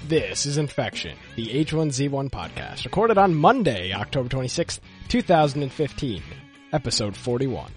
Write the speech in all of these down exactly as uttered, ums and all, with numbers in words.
This is Infection, the H one Z one podcast, recorded on Monday, October twenty-sixth, two thousand fifteen, episode forty-one.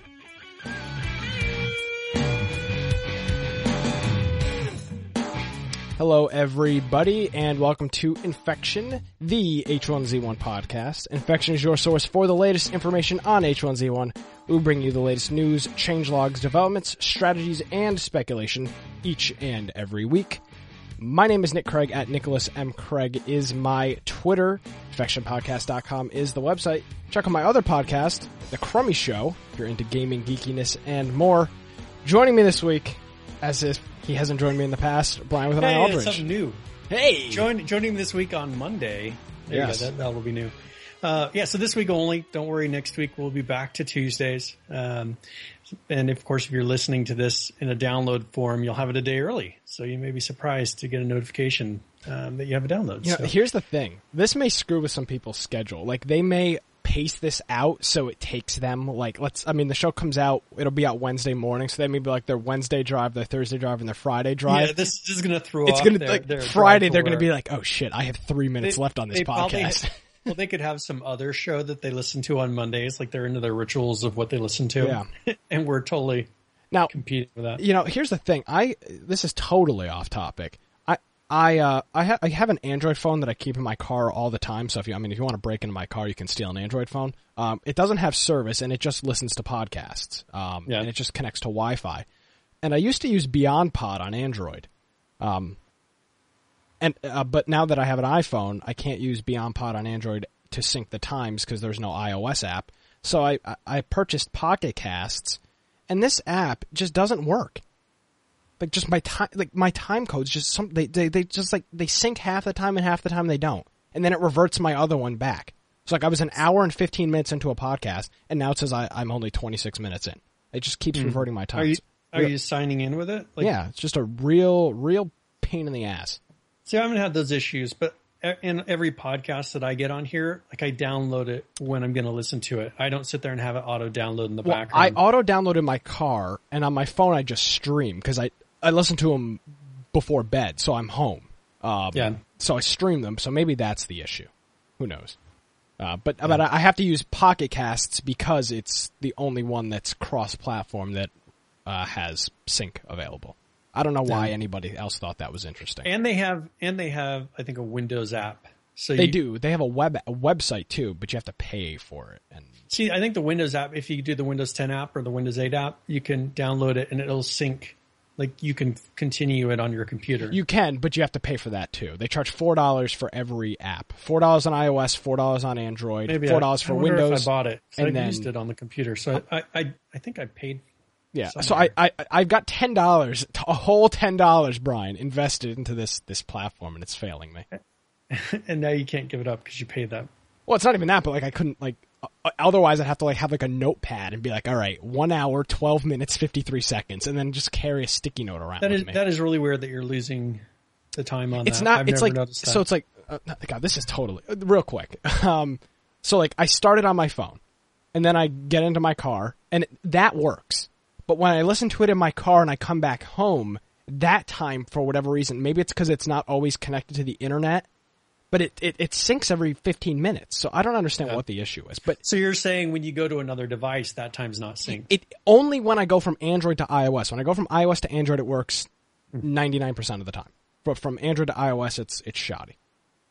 Hello, everybody, and welcome to Infection, the H one Z one podcast. Infection is your source for the latest information on H one Z one. We bring you the latest news, changelogs, developments, strategies, and speculation each and every week. My name is Nick Craig, at Nicholas M. Craig is my Twitter. infection podcast dot com is the website. Check out my other podcast, The Crummy Show, if you're into gaming, geekiness, and more. Joining me this week, as if he hasn't joined me in the past, Brian with an Hey, Aldridge. it's something new. Hey! Join, joining me this week on Monday. There Yes. you go, that, that will be new. Uh, yeah, so this week only. Don't worry, next week we'll be back to Tuesdays. Um, and of course, if you're listening to this in a download form, you'll have it a day early. So you may be surprised to get a notification um, that you have a download. You know, so. here's the thing. This may screw with some people's schedule. Like, they may pace this out so it takes them, like, let's, I mean, the show comes out, it'll be out Wednesday morning, so they may be like their Wednesday drive, their Thursday drive, and their Friday drive. Yeah, this, this is going to throw it's off gonna, their, like, their Friday, drive they're going to for- be like, oh shit, I have three minutes They- left on this they probably- podcast. Well, they could have some other show that they listen to on Mondays, like they're into their rituals of what they listen to. Yeah. And we're totally Now, competing with that. you know, here's the thing. I this is totally off topic. I I uh I, ha- I have an Android phone that I keep in my car all the time. So if you I mean if you want to break into my car, you can steal an Android phone. Um, it doesn't have service and it just listens to podcasts. Um, Yeah. and it just connects to Wi-Fi. And I used to use BeyondPod on Android. Um, and uh, but now that I have an iPhone, I can't use BeyondPod on Android to sync the times because there's no iOS app. So I I, I purchased Pocket Casts. And this app just doesn't work. Like just my time, like my time codes just some they, they they just like they sync half the time and half the time they don't, and then it reverts my other one back. So like I was an hour and fifteen minutes into a podcast, and now it says I, I'm only twenty-six minutes in. It just keeps reverting my time. Are you It's are real- you signing in with it? Like, yeah, it's just a real real pain in the ass. See, I haven't had those issues, but in every podcast that I get on here, like I download it when I'm going to listen to it. I don't sit there and have it auto download in the Well, I background. auto downloaded my car, and on my phone I just stream because I I listen to them before bed, so I'm home. Um, Yeah. So I stream them, so maybe that's the issue. Who knows? Uh, but but I have to use Pocket Casts because it's the only one that's cross-platform that uh, has sync available. I don't know why Yeah. anybody else thought that was interesting. and they have, and they have, I think, a Windows app. So They you, do. They have a web a website too, but you have to pay for it. And See, I think the Windows app, if you do the Windows ten app or the Windows eight app, you can download it and it'll sync. Like you can continue it on your computer. you can, but you have to pay for that too. They charge four dollars for every app. Four dollars on iOS, four dollars on Android, Maybe four I- dollars I for wonder Windows. If I bought it, 'cause and I've then- used it on the computer, so I, I, I think I paid. Yeah, so somewhere. I, I I've got ten dollars, a whole ten dollars, Brian, invested into this this platform, and it's failing me. And now you can't give it up because you paid that. Well, it's not even that, but like I couldn't like uh, otherwise I'd have to like have like a notepad and be like, all right, one hour, twelve minutes, fifty three seconds, and then just carry a sticky note around That with is me. that is really weird that you're losing the time on It's that. not. I've it's never like noticed that. so. It's like uh, God. This is totally uh, real quick. Um, so like I started on my phone, and then I get into my car, and it, that works. But when I listen to it in my car and I come back home, that time for whatever reason, maybe it's because it's not always connected to the internet, but it it, it syncs every fifteen minutes. So I don't understand Yeah. what the issue is. But So you're saying when you go to another device, that time's not synced. it only when I go from Android to iOS. When I go from iOS to Android, it works ninety-nine percent of the time. But from Android to iOS, it's it's shoddy.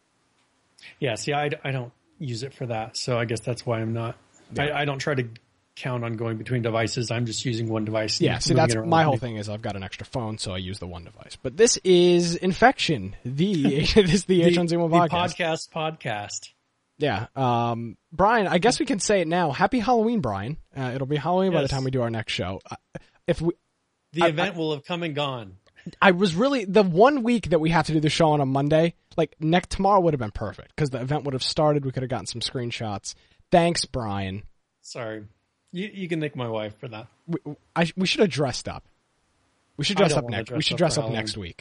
Yeah, see, I, I don't use it for that, so I guess that's why I'm not. I, I don't try to count on going between devices. I'm just using one device. and Yeah, see, moving that's it around. my whole thing is I've got an extra phone, so I use the one device. But this is Infection, the this is the, The, H one Z one the podcast. podcast podcast. Yeah, um, Brian, I guess we can say it now. Happy Halloween, Brian. Uh, it'll be Halloween by the Yes. time we do our next show. Uh, if we, The I- event will have come and gone. I was really the one week that we have to do the show on a Monday. Like next tomorrow would have been perfect because the event would have started. We could have gotten some screenshots. Thanks, Brian. Sorry, you you can thank my wife for that. We, I, we should have dressed up. We should I dress don't up wanna next. We dress should up dress for up Halloween. next week.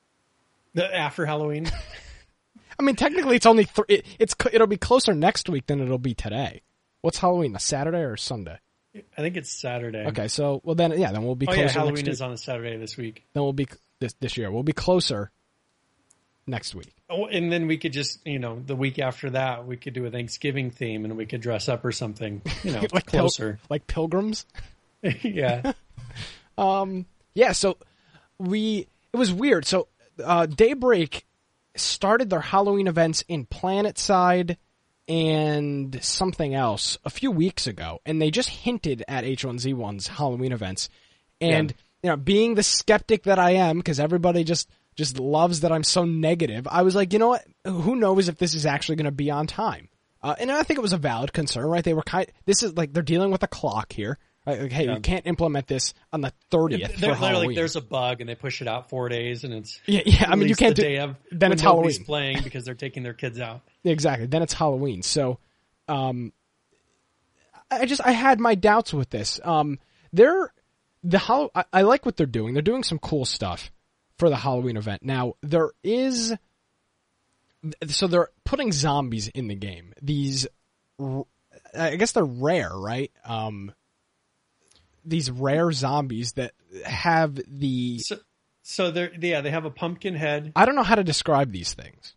The after Halloween. I mean, technically, it's only th- it, it's cl- it'll be closer next week than it'll be today. What's Halloween? A Saturday or a Sunday? I think it's Saturday. Okay, so well then, yeah, then we'll be Oh closer. yeah, Halloween next week. is on a Saturday this week. Then we'll be this this year. We'll be closer next week. Oh, and then we could just, you know, the week after that, we could do a Thanksgiving theme and we could dress up or something, you know, like closer. Pil- like pilgrims? Yeah. um. Yeah, so we, it was weird. So uh, Daybreak started their Halloween events in Planetside and something else a few weeks ago, and they just hinted at H one Z one's Halloween events. And, yeah. you know, being the skeptic that I am, because everybody just, just loves that I'm so negative, I was like, you know what? Who knows if this is actually going to be on time? Uh, and I think it was a valid concern, right? They were kind, this is like, they're dealing with a clock here. Right? Like, hey, yeah. you can't implement this on the thirtieth for Halloween. Like, there's a bug and they push it out four days and it's yeah, yeah. I mean, you can't the do day of then it's Halloween playing because they're taking their kids out. Exactly. Then it's Halloween. So, um, I just I had my doubts with this. Um, they're the Hall- I, I like what they're doing. They're doing some cool stuff for the Halloween event. Now there is, so they're putting zombies in the game. These, I guess they're rare, right? Um. These rare zombies that have the so, so they're yeah they have a pumpkin head. I don't know how to describe these things.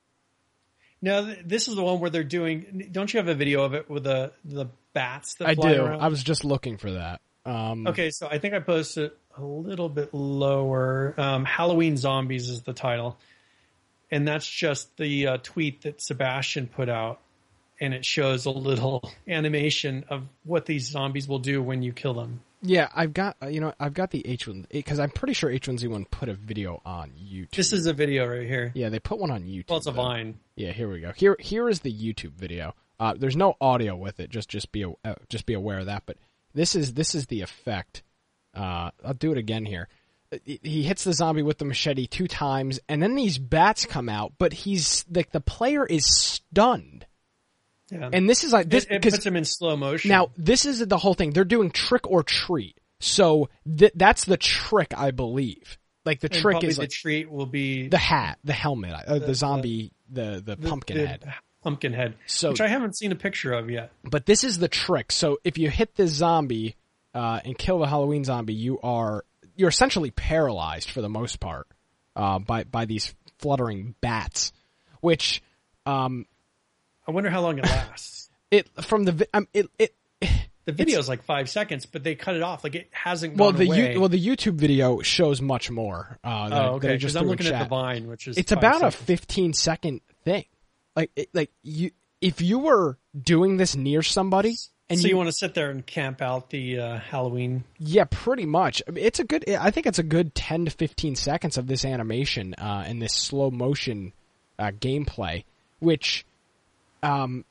Now this is the one where they're doing. Don't you have a video of it with the the bats that I fly do. around? I was just looking for that. Um, okay, so I think I posted a little bit lower. Um, Halloween Zombies is the title, and that's just the uh, tweet that Sebastian put out. And it shows a little animation of what these zombies will do when you kill them. Yeah, I've got you know I've got the H one because I'm pretty sure H one Z one put a video on YouTube. This is a video right here. Yeah, they put one on YouTube. Well, it's a though. Vine. Yeah, here we go. Here here is the YouTube video. Uh, there's no audio with it. Just just be uh, just be aware of that. But this is this is the effect. Uh, I'll do it again here. He hits the zombie with the machete two times, and then these bats come out. But he's like the player is stunned. Yeah. And this is like this it, it puts them in slow motion. Now this is the whole thing. They're doing trick or treat, so th- that's the trick, I believe. Like the and trick is the like treat will be the hat, the helmet, uh, the, the zombie, the the, the pumpkin the head, pumpkin head, so, which I haven't seen a picture of yet. But this is the trick. So if you hit this zombie uh, and kill the Halloween zombie, you are you're essentially paralyzed for the most part uh, by by these fluttering bats, which. Um, I wonder how long it lasts. it from the um, it it the video is like five seconds, but they cut it off. Like it hasn't well gone the away. U, well the YouTube video shows much more. Uh, that, oh, okay. Because I'm looking chat. at the Vine, which is it's about seconds. a fifteen second thing. Like it, like you if you were doing this near somebody. And so you, you want to sit there and camp out the uh, Halloween? Yeah, pretty much. I mean, it's a good. I think it's a good ten to fifteen seconds of this animation uh, and this slow motion uh, gameplay, which um,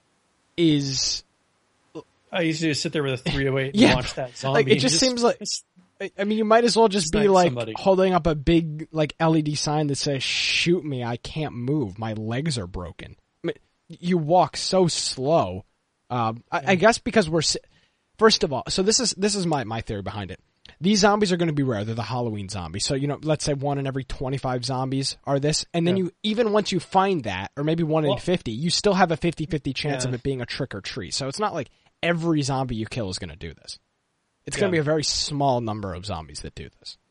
is. I used to sit there with a three oh eight and yeah, watch that zombie. Like, it just, just seems like. I mean, you might as well just be like somebody. holding up a big like L E D sign that says "Shoot me! I can't move. My legs are broken." I mean, you walk so slow. Um, I, I guess because we're first of all, so this is this is my, my theory behind it. These zombies are going to be rare. They're the Halloween zombies. So you know, let's say one in every twenty-five zombies are this, and then yeah. you even once you find that, or maybe one well, in fifty, you still have a fifty-fifty chance yeah. of it being a trick or treat. So it's not like every zombie you kill is going to do this. It's yeah. going to be a very small number of zombies that do this.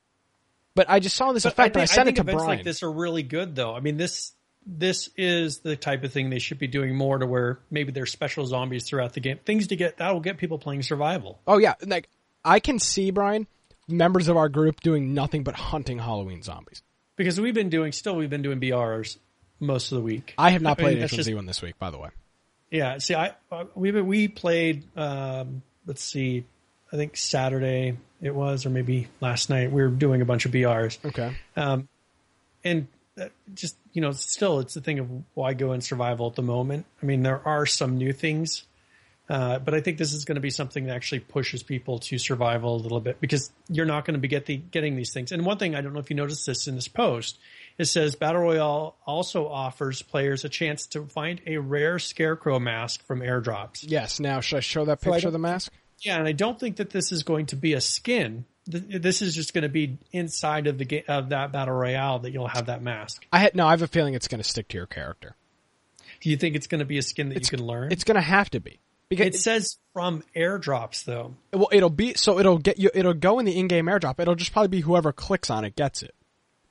But I just saw this but effect, I think, and I said I it to events Brian. Like this are really good, though. I mean, this. This is the type of thing they should be doing more to where maybe there's special zombies throughout the game. Things to get, that will get people playing survival. Oh yeah. Like I can see, Brian, members of our group doing nothing but hunting Halloween zombies. Because we've been doing, still we've been doing B Rs most of the week. I have not played I mean, H one Z one this week, by the way. Yeah. See, I, we, we played, um, let's see, I think Saturday it was, or maybe last night we were doing a bunch of B Rs. Okay. Um, and just, you know, still it's the thing of why go in survival at the moment. I mean, there are some new things, uh, but I think this is going to be something that actually pushes people to survival a little bit because you're not going to be get the, getting these things. And one thing, I don't know if you noticed this in this post, it says Battle Royale also offers players a chance to find a rare Scarecrow mask from airdrops. Yes. Now, should I show that picture so of the mask? Yeah, and I don't think that this is going to be a skin. This is just going to be inside of the game, of that battle royale that you'll have that mask. I had no. I have a feeling it's going to stick to your character. Do you think it's going to be a skin that it's, you can learn? It's going to have to be because it, it says from airdrops though. Well, it'll be so it'll get you. It'll go in the in-game airdrop. It'll just probably be whoever clicks on it gets it.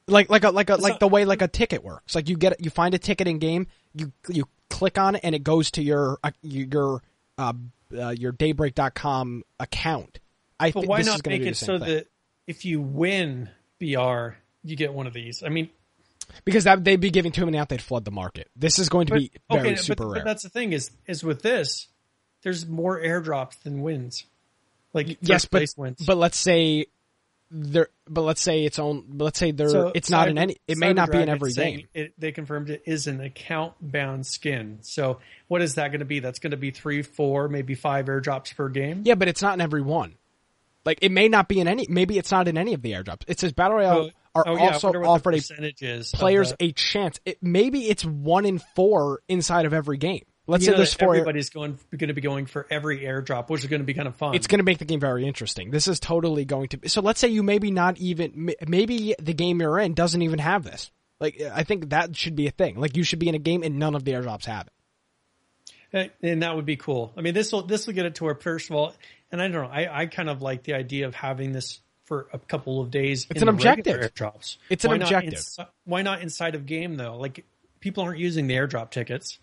Like like a like a It's like not- the way like a ticket works. Like you get you find a ticket in game, you you click on it and it goes to your uh, your uh, uh, your Daybreak dot com account. I But think why this is not going to make do it the same so thing. that if you win B R, you get one of these? I mean, Because that they'd be giving too many out, they'd flood the market. This is going to but, be very okay, super but, rare. but that's the thing is is with this, there's more airdrops than wins. Like yes, first but place wins. but let's say there. But let's say it's own. But let's say there. So it's not Cyber- in any. It may Cyber not be in Dragon every is saying game. It, they confirmed it is an account bound skin. So what is that going to be? That's going to be three, four, maybe five airdrops per game. Yeah, but it's not in every one. Like it may not be in any. Maybe it's not in any of the airdrops. It says Battle Royale So- are oh, yeah, I also wonder what the offered a percentage is of players the- a chance. It, maybe it's one in four inside of every game. Let's you say know there's that four. everybody's going going to be going for every airdrop, which is going to be kind of fun. It's going to make the game very interesting. This is totally going to be. So let's say you maybe not even. Maybe the game you're in doesn't even have this. Like I think that should be a thing. Like you should be in a game and none of the airdrops have it. and that would be cool. I mean, this will this will get it to where first of all, and I don't know, I, I kind of like the idea of having this for a couple of days. It's in an the regular objective. Airdrops. It's an Why not objective. insi- why not inside of game though? Like people aren't using the airdrop tickets.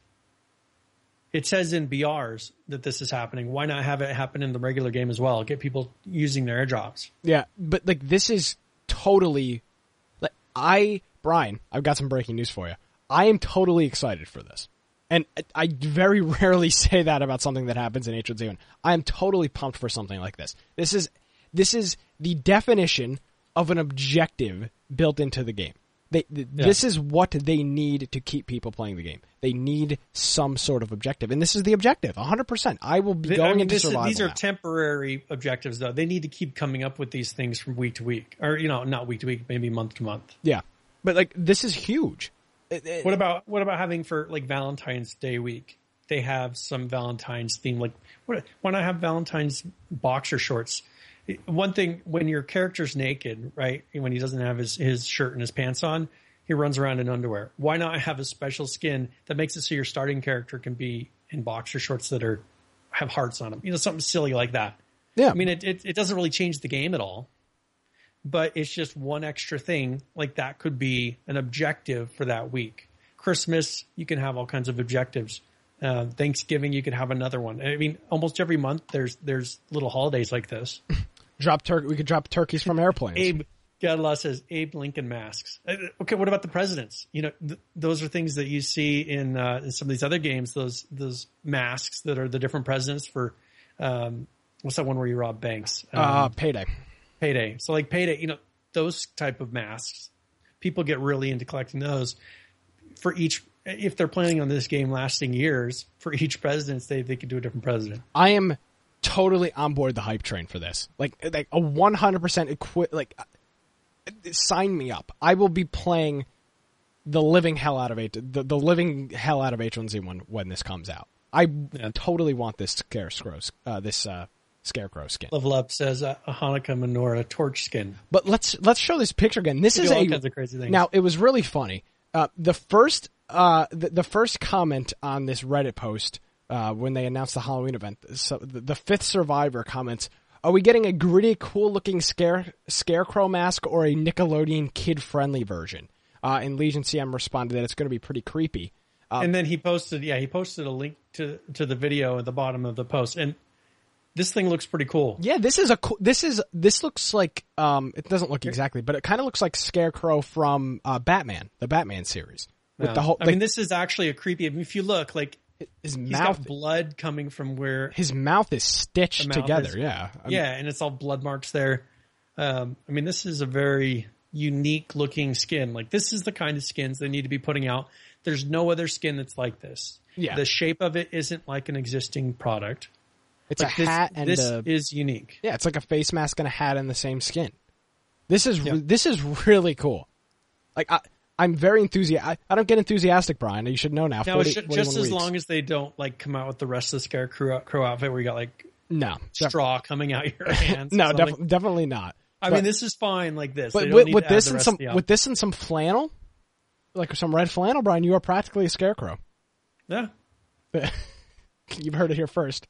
It says in B Rs that this is happening. Why not have it happen in the regular game as well? Get people using their airdrops. Yeah, but like this is totally. Like I, Brian, I've got some breaking news for you. I am totally excited for this. And I very rarely say that about something that happens in H one Z one. I am totally pumped for something like this. This is this is the definition of an objective built into the game. They, th- Yeah. This is what they need to keep people playing the game. They need some sort of objective, and this is the objective. one hundred percent. I will be Th- going I mean, into this is, survival these are now. temporary objectives, though. They need to keep coming up with these things from week to week, or you know, not week to week, maybe month to month. Yeah, but like this is huge. It- it- What about what about having for like Valentine's Day week? They have some Valentine's theme. Like, what, why not have Valentine's boxer shorts? One thing, when your character's naked, right? When he doesn't have his, his shirt and his pants on, he runs around in underwear. Why not have a special skin that makes it so your starting character can be in boxer shorts that are have hearts on them? You know, something silly like that. yeah, I mean, it, it, it doesn't really change the game at all, but it's just one extra thing. Like that could be an objective for that week. Christmas, you can have all kinds of objectives. Uh, Thanksgiving, you could have another one. I mean, almost every month there's there's little holidays like this. drop tur- We could drop turkeys from airplanes. Abe Gadlaw says Abe Lincoln masks. Uh, Okay, what about the presidents? You know, th- those are things that you see in, uh, in some of these other games. Those those masks that are the different presidents for. Um, what's that one where you rob banks? Um, uh, payday. Payday. So like Payday, you know, those type of masks, people get really into collecting those for each, if they're planning on this game lasting years, for each president, they, they could do a different president. I am totally on board the hype train for this. Like, like a one hundred percent equi- like, uh, sign me up. I will be playing the living hell out of H, the, the living hell out of H one Z one when this comes out. I Yeah. totally want this scarecrow, uh, this, uh, scarecrow skin. Level Up says uh, a Hanukkah menorah torch skin. But let's, let's show this picture again. This They is do all a, kinds of crazy things. now it was really funny. Uh, the first, uh, the, the first comment on this Reddit post, uh, when they announced the Halloween event, so the, the fifth survivor comments, are we getting a gritty, cool-looking scare, scarecrow mask or a Nickelodeon kid-friendly version? Uh, and Legion C M responded that it's going to be pretty creepy. and then he posted, yeah, he posted a link to, to the video at the bottom of the post. And this thing looks pretty cool. Yeah, this is a cool, this is, this looks like, um, it doesn't look exactly, but it kind of looks like Scarecrow from, uh, Batman, the Batman series. With Yeah. the whole, I like, mean, this is actually a creepy, I mean, if you look, like, his he's mouth, got blood coming from where, his mouth is stitched The mouth together, is- yeah. I mean, yeah, and it's all blood marks there. Um, I mean, this is a very unique looking skin. Like, this is the kind of skins they need to be putting out. There's no other skin that's like this. Yeah. The shape of it isn't like an existing product. It's Like a this, hat and this a, is unique. yeah, it's like a face mask and a hat in the same skin. This is, Yeah. this is really cool. Like, I, I'm very enthusiastic. I, I don't get enthusiastic, Brian. You should know now. Now, forty, it's ju- just forty-one as weeks. long as they don't like come out with the rest of the Scarecrow crow outfit where you got like No. def- straw coming out your hands. or no, something. def- definitely not. I But- mean, this is fine like this. They But don't with, need with to add this the and rest some of the with outfit. this and some flannel, like some red flannel, Brian, you are practically a scarecrow. Yeah. You've heard it here first.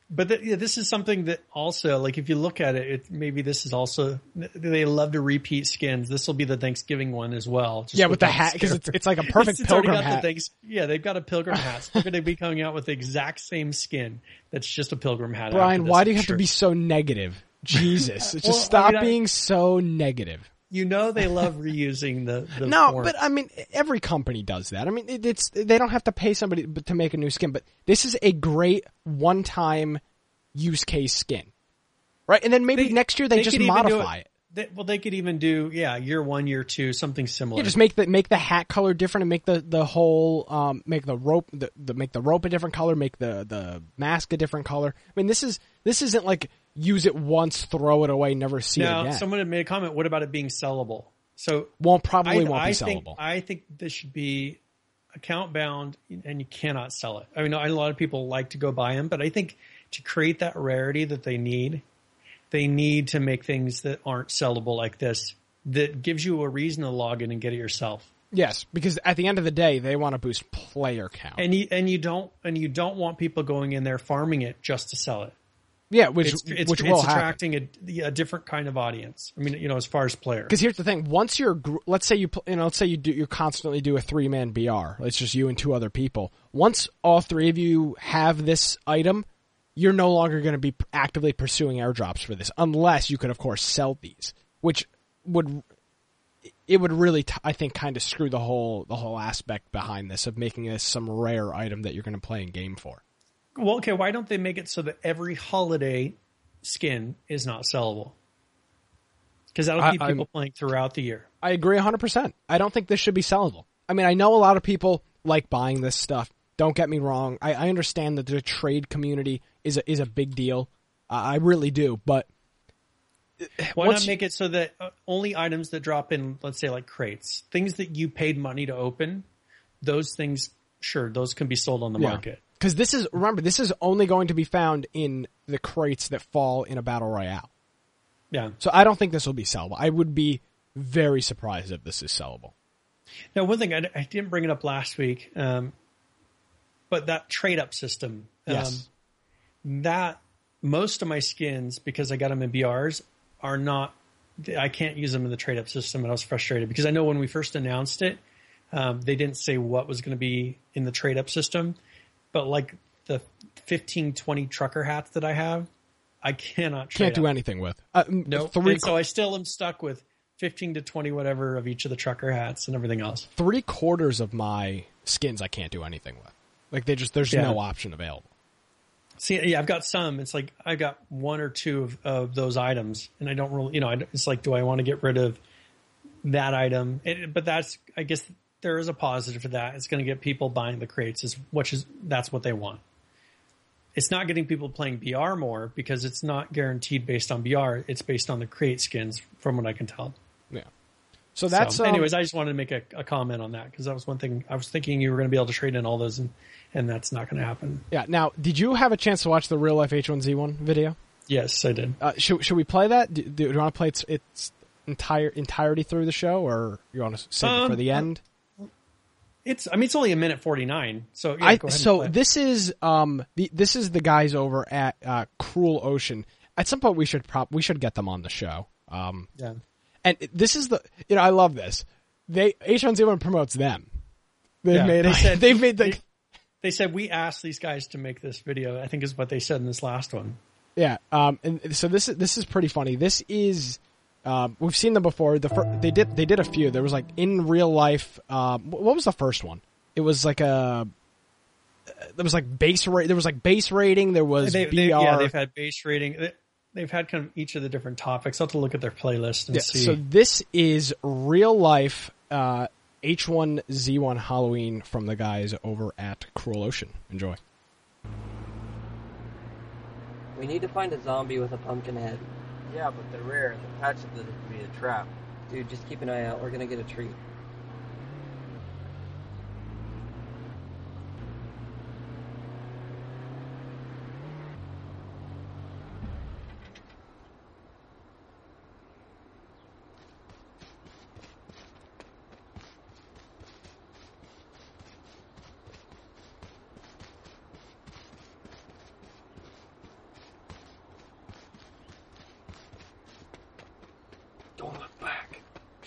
But the, yeah, this is something that also, like, if you look at it, it, maybe this is also, they love to repeat skins. This will be the Thanksgiving one as well. Just yeah, with the hat, because it's, it's like a perfect it's, pilgrim it's hat. The thanks, yeah, they've got a pilgrim hat. They're going to be coming out with the exact same skin that's just a pilgrim hat. Brian, this, why do you I'm have sure. to be so negative? Jesus. Just well, stop I mean, being I, so negative. You know they love reusing the, the no, form. but I mean every company does that. I mean it, it's they don't have to pay somebody to make a new skin, but this is a great one-time use case skin, right? And then maybe they, next year they, they just modify it. They, well, they could even do yeah, year one, year two, something similar. Yeah, just make the make the hat color different and make the the whole um make the rope the, the make the rope a different color, make the the mask a different color. I mean this is this isn't like use it once, throw it away, never see now, it again. Someone had made a comment. What about it being sellable? So won't probably I, won't I be think, sellable. I think this should be account bound, and you cannot sell it. I mean, a lot of people like to go buy them, but I think to create that rarity that they need, they need to make things that aren't sellable like this. That gives you a reason to log in and get it yourself. Yes, because at the end of the day, they want to boost player count, and you and you don't and you don't want people going in there farming it just to sell it. Yeah, which it's, it's, which it's will attracting happen. A, a different kind of audience. I mean, you know, as far as players. Because here's the thing: once you're, let's say you, you know, let's say you do, you constantly do a three man B R. It's just you and two other people. Once all three of you have this item, you're no longer going to be actively pursuing airdrops for this, unless you could, of course, sell these, which would, it would really, t- I think, kind of screw the whole the whole aspect behind this of making this some rare item that you're going to play in game for. Well, okay, why don't they make it so that every holiday skin is not sellable? Because that'll keep I, people playing throughout the year. I agree one hundred percent. I don't think this should be sellable. I mean, I know a lot of people like buying this stuff. Don't get me wrong. I, I understand that the trade community is a, is a big deal. Uh, I really do. But why not make it so that only items that drop in, let's say like crates, things that you paid money to open, those things, sure, those can be sold on the yeah. market. Because this is, remember, this is only going to be found in the crates that fall in a battle royale. Yeah. So I don't think this will be sellable. I would be very surprised if this is sellable. Now, one thing, I, I didn't bring it up last week, um, but that trade-up system. Um, yes. That, most of my skins, because I got them in B Rs, are not, I can't use them in the trade-up system, and I was frustrated. Because I know when we first announced it, um, they didn't say what was going to be in the trade-up system. But like the fifteen, twenty trucker hats that I have, I cannot trade Can't do up. anything with. Uh, no, three and so I still am stuck with fifteen to twenty whatever of each of the trucker hats and everything else. Three quarters of my skins I can't do anything with. Like they just, there's yeah. no option available. See, yeah, I've got some. It's like I got one or two of, of those items, and I don't really, you know, it's like, do I want to get rid of that item? It, but that's, I guess, there is a positive to that. It's going to get people buying the crates, is which is that's what they want. It's not getting people playing B R more because it's not guaranteed based on B R. It's based on the crate skins, from what I can tell. Yeah. So that's. So, um, anyways, I just wanted to make a, a comment on that because that was one thing I was thinking you were going to be able to trade in all those, and and that's not going to happen. Yeah. Now, did you have a chance to watch the real life H one Z one video? Yes, I did. Uh, should should we play that? Do, do you want to play its its entire entirety through the show, or you want to save um, it for the end? It's, I mean, it's only a minute forty-nine. So, yeah, I, go ahead so and play. this is, um, the, this is the guys over at, uh, Cruel Ocean. At some point we should prop, we should get them on the show. Um, yeah. And this is the, you know, I love this. They, H one Z one promotes them. They've yeah, made, they said, they've made the, they, they said, we asked these guys to make this video, I think is what they said in this last one. Yeah. Um, and so this is, this is pretty funny. This is, Um, we've seen them before. The fir- they did they did a few. There was like in real life. Um, what was the first one? It was like a. There was like base rate. There was like base rating. There was they, B R. They, yeah, they've had base rating. They, they've had kind of each of the different topics. I'll have to look at their playlist and yeah, see. So this is real life uh, H one Z one Halloween from the guys over at Cruel Ocean. Enjoy. We need to find a zombie with a pumpkin head. Yeah, but they're rare. The patch said that it could be a trap. Dude, just keep an eye out. We're gonna get a treat.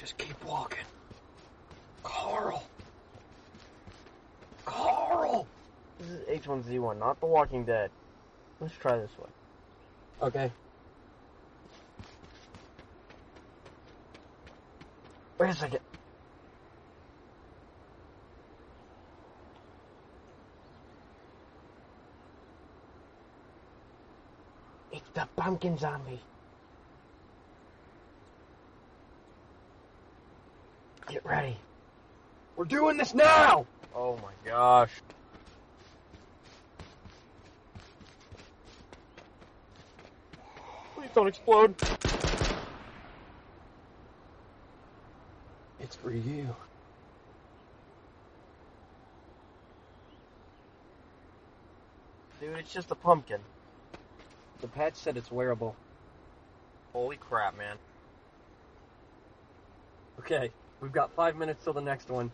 Just keep walking. Carl! Carl! This is H one Z one, not The Walking Dead. Let's try this way. Okay. Wait a second. It's the pumpkin zombie. Get ready. We're doing this now! Oh my gosh. Please don't explode. It's for you. Dude, it's just a pumpkin. The patch said it's wearable. Holy crap, man. Okay, we've got five minutes till the next one.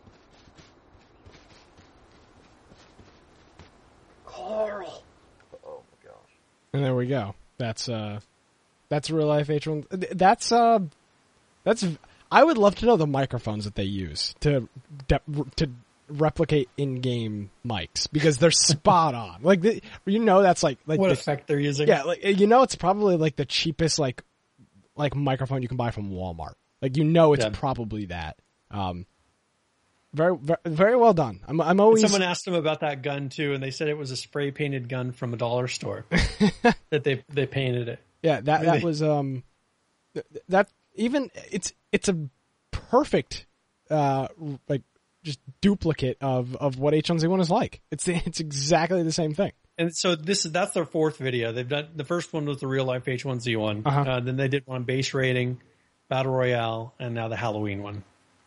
Carl! Oh my gosh. And there we go. That's uh, that's real life H one. That's uh, that's. I would love to know the microphones that they use to de- to replicate in-game mics because they're spot on. Like the, you know, that's like like what the, effect they're using. Yeah, like you know, it's probably like the cheapest like like microphone you can buy from Walmart. Like you know, it's Yeah. probably that. Um, very, very very well done. I'm I'm always Someone asked them about that gun too, and they said it was a spray painted gun from a dollar store that they they painted it. yeah that that was um th- that even it's it's a perfect uh like just duplicate of of what H one Z one is like. It's it's exactly the same thing. And so this is that's their fourth video. They've done the first one was the real life H one Z one. Uh-huh. Uh, then they did one base rating, battle royale, and now the Halloween one.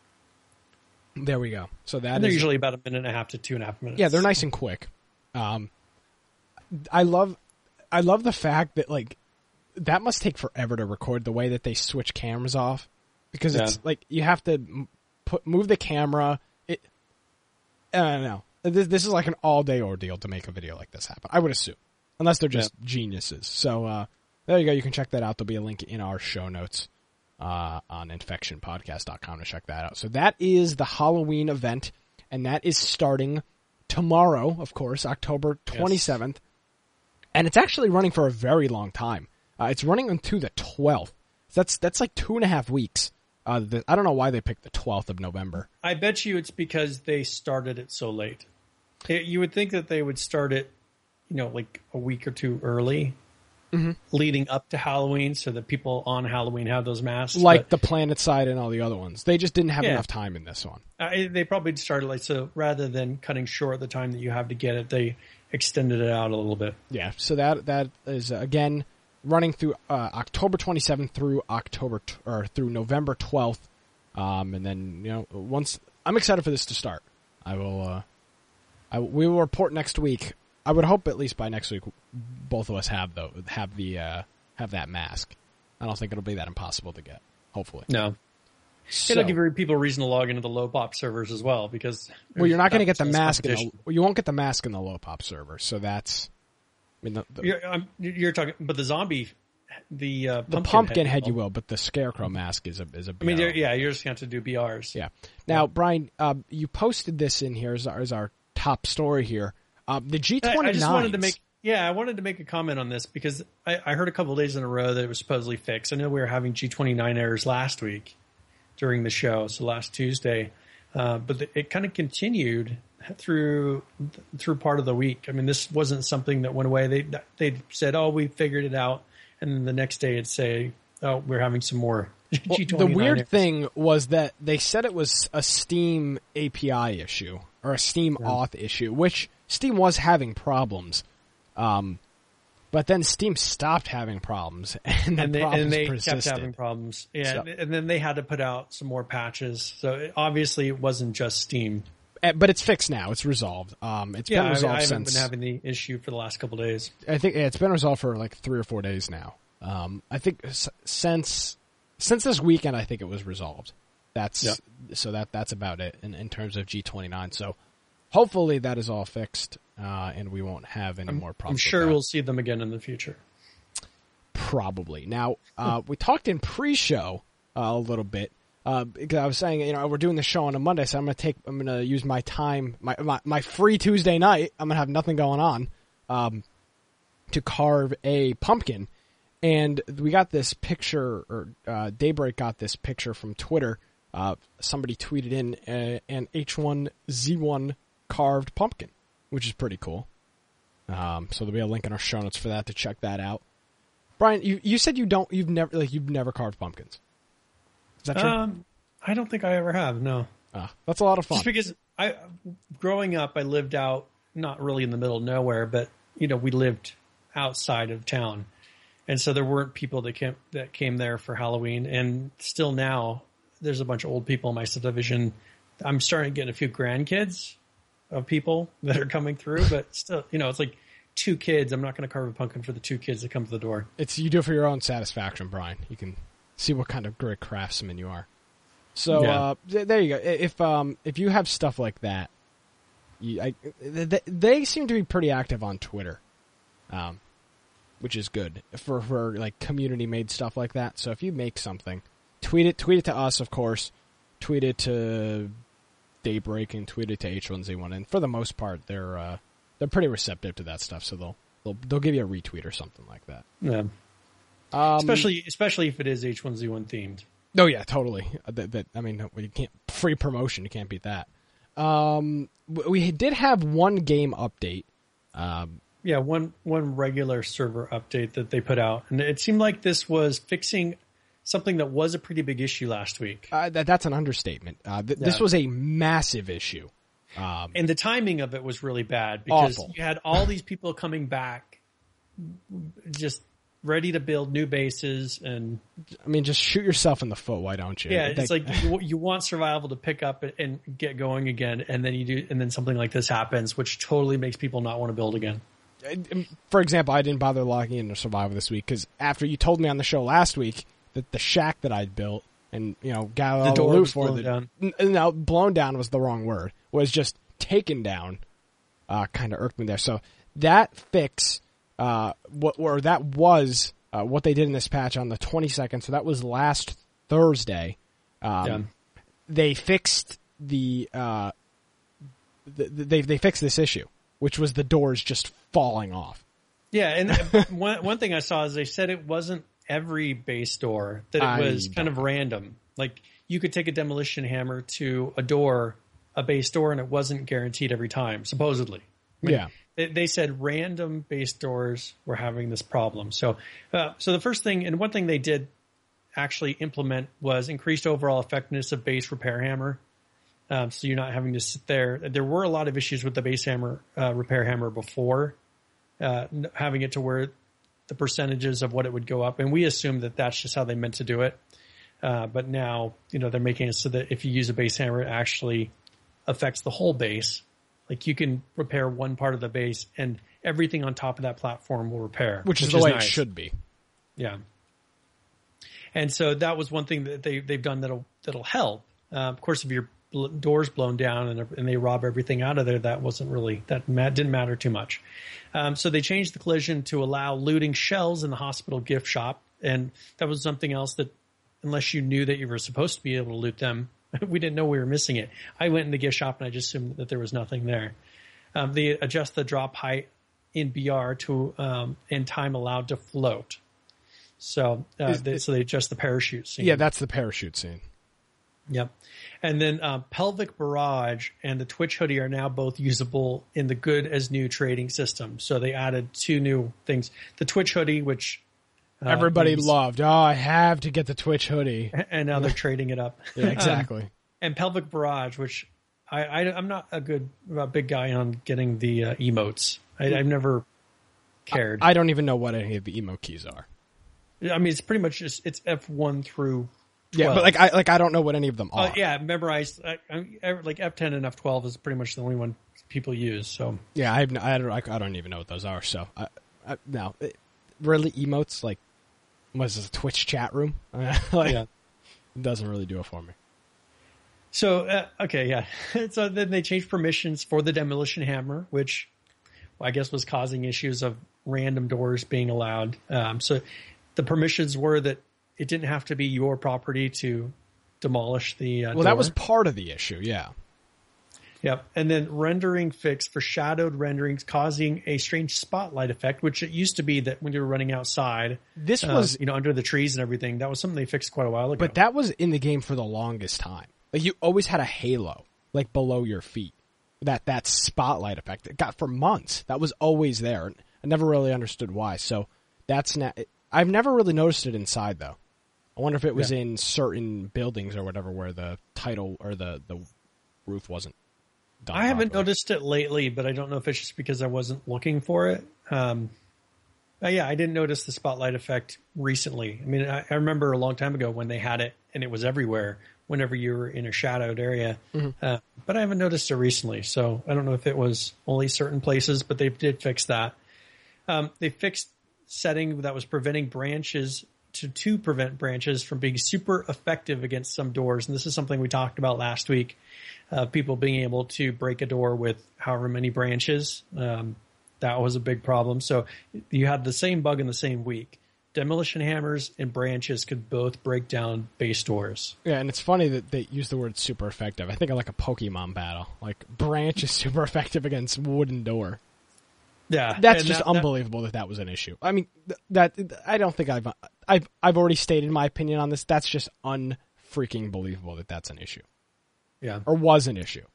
There we go. So that And they're is usually about a minute and a half to two and a half minutes. yeah, they're nice and quick. Um, I love I love the fact that like that must take forever to record the way that they switch cameras off because it's Yeah. like you have to m- put move the camera. It I don't know. This, this is like an all day ordeal to make a video like this happen. I would assume, unless they're just geniuses. So uh, there you go. You can check that out. There'll be a link in our show notes uh, on infection podcast dot com to check that out. So that is the Halloween event, and that is starting tomorrow, of course, October twenty-seventh. Yes. And it's actually running for a very long time. Uh, it's running until the twelfth. That's that's like two and a half weeks. Uh, the, I don't know why they picked the twelfth of November. I bet you it's because they started it so late. It, you would think that they would start it, you know, like a week or two early, mm-hmm. leading up to Halloween, so that people on Halloween have those masks. Like but, the Planet Side and all the other ones. They just didn't have Yeah. enough time in this one. I, they probably started like so. Rather than cutting short the time that you have to get it, they extended it out a little bit. Yeah, so that that is uh, again running through uh, October twenty-seventh through October t- or through November twelfth, um, and then you know once I'm excited for this to start. I will. Uh, I we will report next week. I would hope at least by next week both of us have though have the uh, have that mask. I don't think it'll be that impossible to get. Hopefully, No, so, it'll give people reason to log into the low pop servers as well because well, you're not going to get the there's mask. In the, competition. well, you won't get the mask in the low pop server. So that's. I mean, the, the, You're, I'm, you're talking, but the zombie, the uh, the pumpkin, pumpkin head, head you will, but the scarecrow mask is a is a. I mean, B R. you're- yeah, you're just going to have to do B Rs. Yeah. Now, Brian, uh, you posted this in here as our, as our top story here. Uh, the G I, twenty-nine. I just wanted to make, yeah, I wanted to make a comment on this because I, I heard a couple of days in a row that it was supposedly fixed. I know we were having G twenty-nine errors last week during the show, so last Tuesday, uh, but the, it kind of continued through through part of the week. I mean, this wasn't something that went away. They they said, "Oh, we figured it out," and then the next day it'd say, "Oh, we're having some more." Well, G the twenty-nine weird errors. thing was that they said it was a Steam A P I issue or a Steam Yeah. auth issue, which Steam was having problems. Um, but then Steam stopped having problems, and the and they, problems and they persisted. kept having problems. Yeah, So- and then they had to put out some more patches. So it, obviously, it wasn't just Steam. Uh, But it's fixed now. It's resolved. Um, it's Yeah, been I, resolved I haven't since. been having the issue for the last couple of days. I think yeah, it's been resolved for like three or four days now. Um, I think s- since since this weekend, I think it was resolved. That's Yep. so that that's about it in, in terms of G twenty-nine. So hopefully that is all fixed, uh, and we won't have any more I'm problems. sure with that. we'll see them again in the future. Probably. Now uh, we talked in pre-show uh, a little bit Uh, because I was saying, you know, we're doing the show on a Monday, so I'm going to take, I'm going to use my time, my, my, my free Tuesday night, I'm going to have nothing going on, um, to carve a pumpkin. And we got this picture, or, uh, Daybreak got this picture from Twitter. Uh, somebody tweeted in a, an H one Z one carved pumpkin, which is pretty cool. Um, so there'll be a link in our show notes for that to check that out. Brian, you, you said you don't, you've never, like, you've never carved pumpkins. Is that true? Um, I don't think I ever have. No. Ah, that's a lot of fun. Just because I, growing up, I lived out, not really in the middle of nowhere, but you know, we lived outside of town, and so there weren't people that came that came there for Halloween. And still now, there's a bunch of old people in my subdivision. I'm starting to get a few grandkids of people that are coming through, but still, you know, it's like two kids. I'm not going to carve a pumpkin for the two kids that come to the door. It's you do it for your own satisfaction, Brian. You can see what kind of great craftsman you are. So Yeah. uh, th- there you go. If um if you have stuff like that, you, I, th- they seem to be pretty active on Twitter, um, which is good for for like community made stuff like that. So if you make something, tweet it. Tweet it to us, of course. Tweet it to Daybreak and tweet it to H one Z one. And for the most part, they're uh, they're pretty receptive to that stuff. So they'll they'll they'll give you a retweet or something like that. Yeah. Um, especially especially if it is H one Z one themed. Oh yeah, totally. Uh, That, that I mean, you can't free promotion. You can't beat that. Um, w- we did have one game update. Um, Yeah, one one regular server update that they put out, and it seemed like this was fixing something that was a pretty big issue last week. uh, that that's an understatement. Uh, th- Yeah. This was a massive issue. Um, And the timing of it was really bad because Awful. you had all these people coming back, just ready to build new bases, and I mean, just shoot yourself in the foot. Why don't you? yeah, That- it's like you, you want survival to pick up and get going again, and then you do, and then something like this happens, which totally makes people not want to build again. for example, I didn't bother logging into Survivor this week because after you told me on the show last week that the shack that I'd built and you know got all The the door loot was for blown the down. N- no blown down was the wrong word, was just taken down, uh, kind of irked me there. So that fix, uh, what or that was uh, what they did in this patch on the twenty-second. So that was last Thursday. Um, Yeah. They fixed the, uh, the they they fixed this issue, which was the doors just falling off. Yeah, and one one thing I saw is they said it wasn't every base door, that it I was kind of random. Like you could take a demolition hammer to a door, a base door, and it wasn't guaranteed every time, supposedly. I mean, Yeah. They, they said random base doors were having this problem. So, uh, so the first thing, and one thing they did actually implement was increased overall effectiveness of base repair hammer. Um, so you're not having to sit there. There were a lot of issues with the base hammer, uh, repair hammer before, uh, having it to where the percentages of what it would go up. And we assumed that that's just how they meant to do it. Uh, but now, you know, they're making it so that if you use a base hammer, it actually affects the whole base. Like you can repair one part of the base and everything on top of that platform will repair. Which is the way it nice. should be. Yeah. And so that was one thing that they, they've done that'll, that'll help. Uh, of course, if your bl- doors blown down and, and they rob everything out of there, that wasn't really, that ma- didn't matter too much. Um, so they changed the collision to allow looting shells in the hospital gift shop. And that was something else that, unless you knew that you were supposed to be able to loot them, we didn't know we were missing it. I went in the gift shop and I just assumed that there was nothing there. Um, they adjust the drop height in B R to, um, and time allowed to float. So, uh, Is- they, so they adjust the parachute scene. Yeah, that's the parachute scene. Yep. And then uh, Pelvic Barrage and the Twitch hoodie are now both usable in the good as new trading system. So they added two new things. The Twitch hoodie, which uh, Everybody was- loved. Oh, I have to get the Twitch hoodie. and now they're trading it up. Yeah, exactly. Um, and Pelvic Barrage, which I, I, I'm not a good, a big guy on getting the uh, emotes. I, I've never cared. I, I don't even know what any of the emo keys are. I mean, it's pretty much just, it's F one through Yeah, twelve. but like I like I don't know what any of them Oh, are. yeah, memorized. I, I, like F ten and F twelve is pretty much the only one people use. So Yeah, I have no, I don't I don't even know what those are. So I, I, no, it, really emotes like was this a Twitch chat room? like, yeah. it doesn't really do it for me. So uh, okay, yeah. So then they changed permissions for the demolition hammer, which well, I guess was causing issues of random doors being allowed. Um, so the permissions were that it didn't have to be your property to demolish the uh, Well, door. that was part of the issue, yeah. Yep. And then rendering fix for shadowed renderings causing a strange spotlight effect, which it used to be that when you were running outside, This uh, was, you know, under the trees and everything, that was something they fixed quite a while ago. but that was in the game for the longest time. Like, you always had a halo, like, below your feet. That, that spotlight effect. It got for months. That was always there. I never really understood why. So, that's not, I've never really noticed it inside, though. I wonder if it was Yeah. in certain buildings or whatever where the title or the, the roof wasn't done I haven't properly. noticed it lately, but I don't know if it's just because I wasn't looking for it. Um, but yeah, I didn't notice the spotlight effect recently. I mean, I, I remember a long time ago when they had it and it was everywhere whenever you were in a shadowed area. Mm-hmm. Uh, but I haven't noticed it recently. So I don't know if it was only certain places, but they did fix that. Um, they fixed setting that was preventing branches to, to prevent branches from being super effective against some doors. And this is something we talked about last week. Uh, people being able to break a door with however many branches. Um, that was a big problem. So you had the same bug in the same week. Demolition hammers and branches could both break down base doors. Yeah, and it's funny that they use the word super effective. I think of like a Pokemon battle. Like, branch is super effective against wooden door. Yeah. That's and just that- that- unbelievable that that was an issue. I mean, th- that I don't think I've I've I've already stated my opinion on this. That's just unfreaking believable that that's an issue yeah. or was an issue.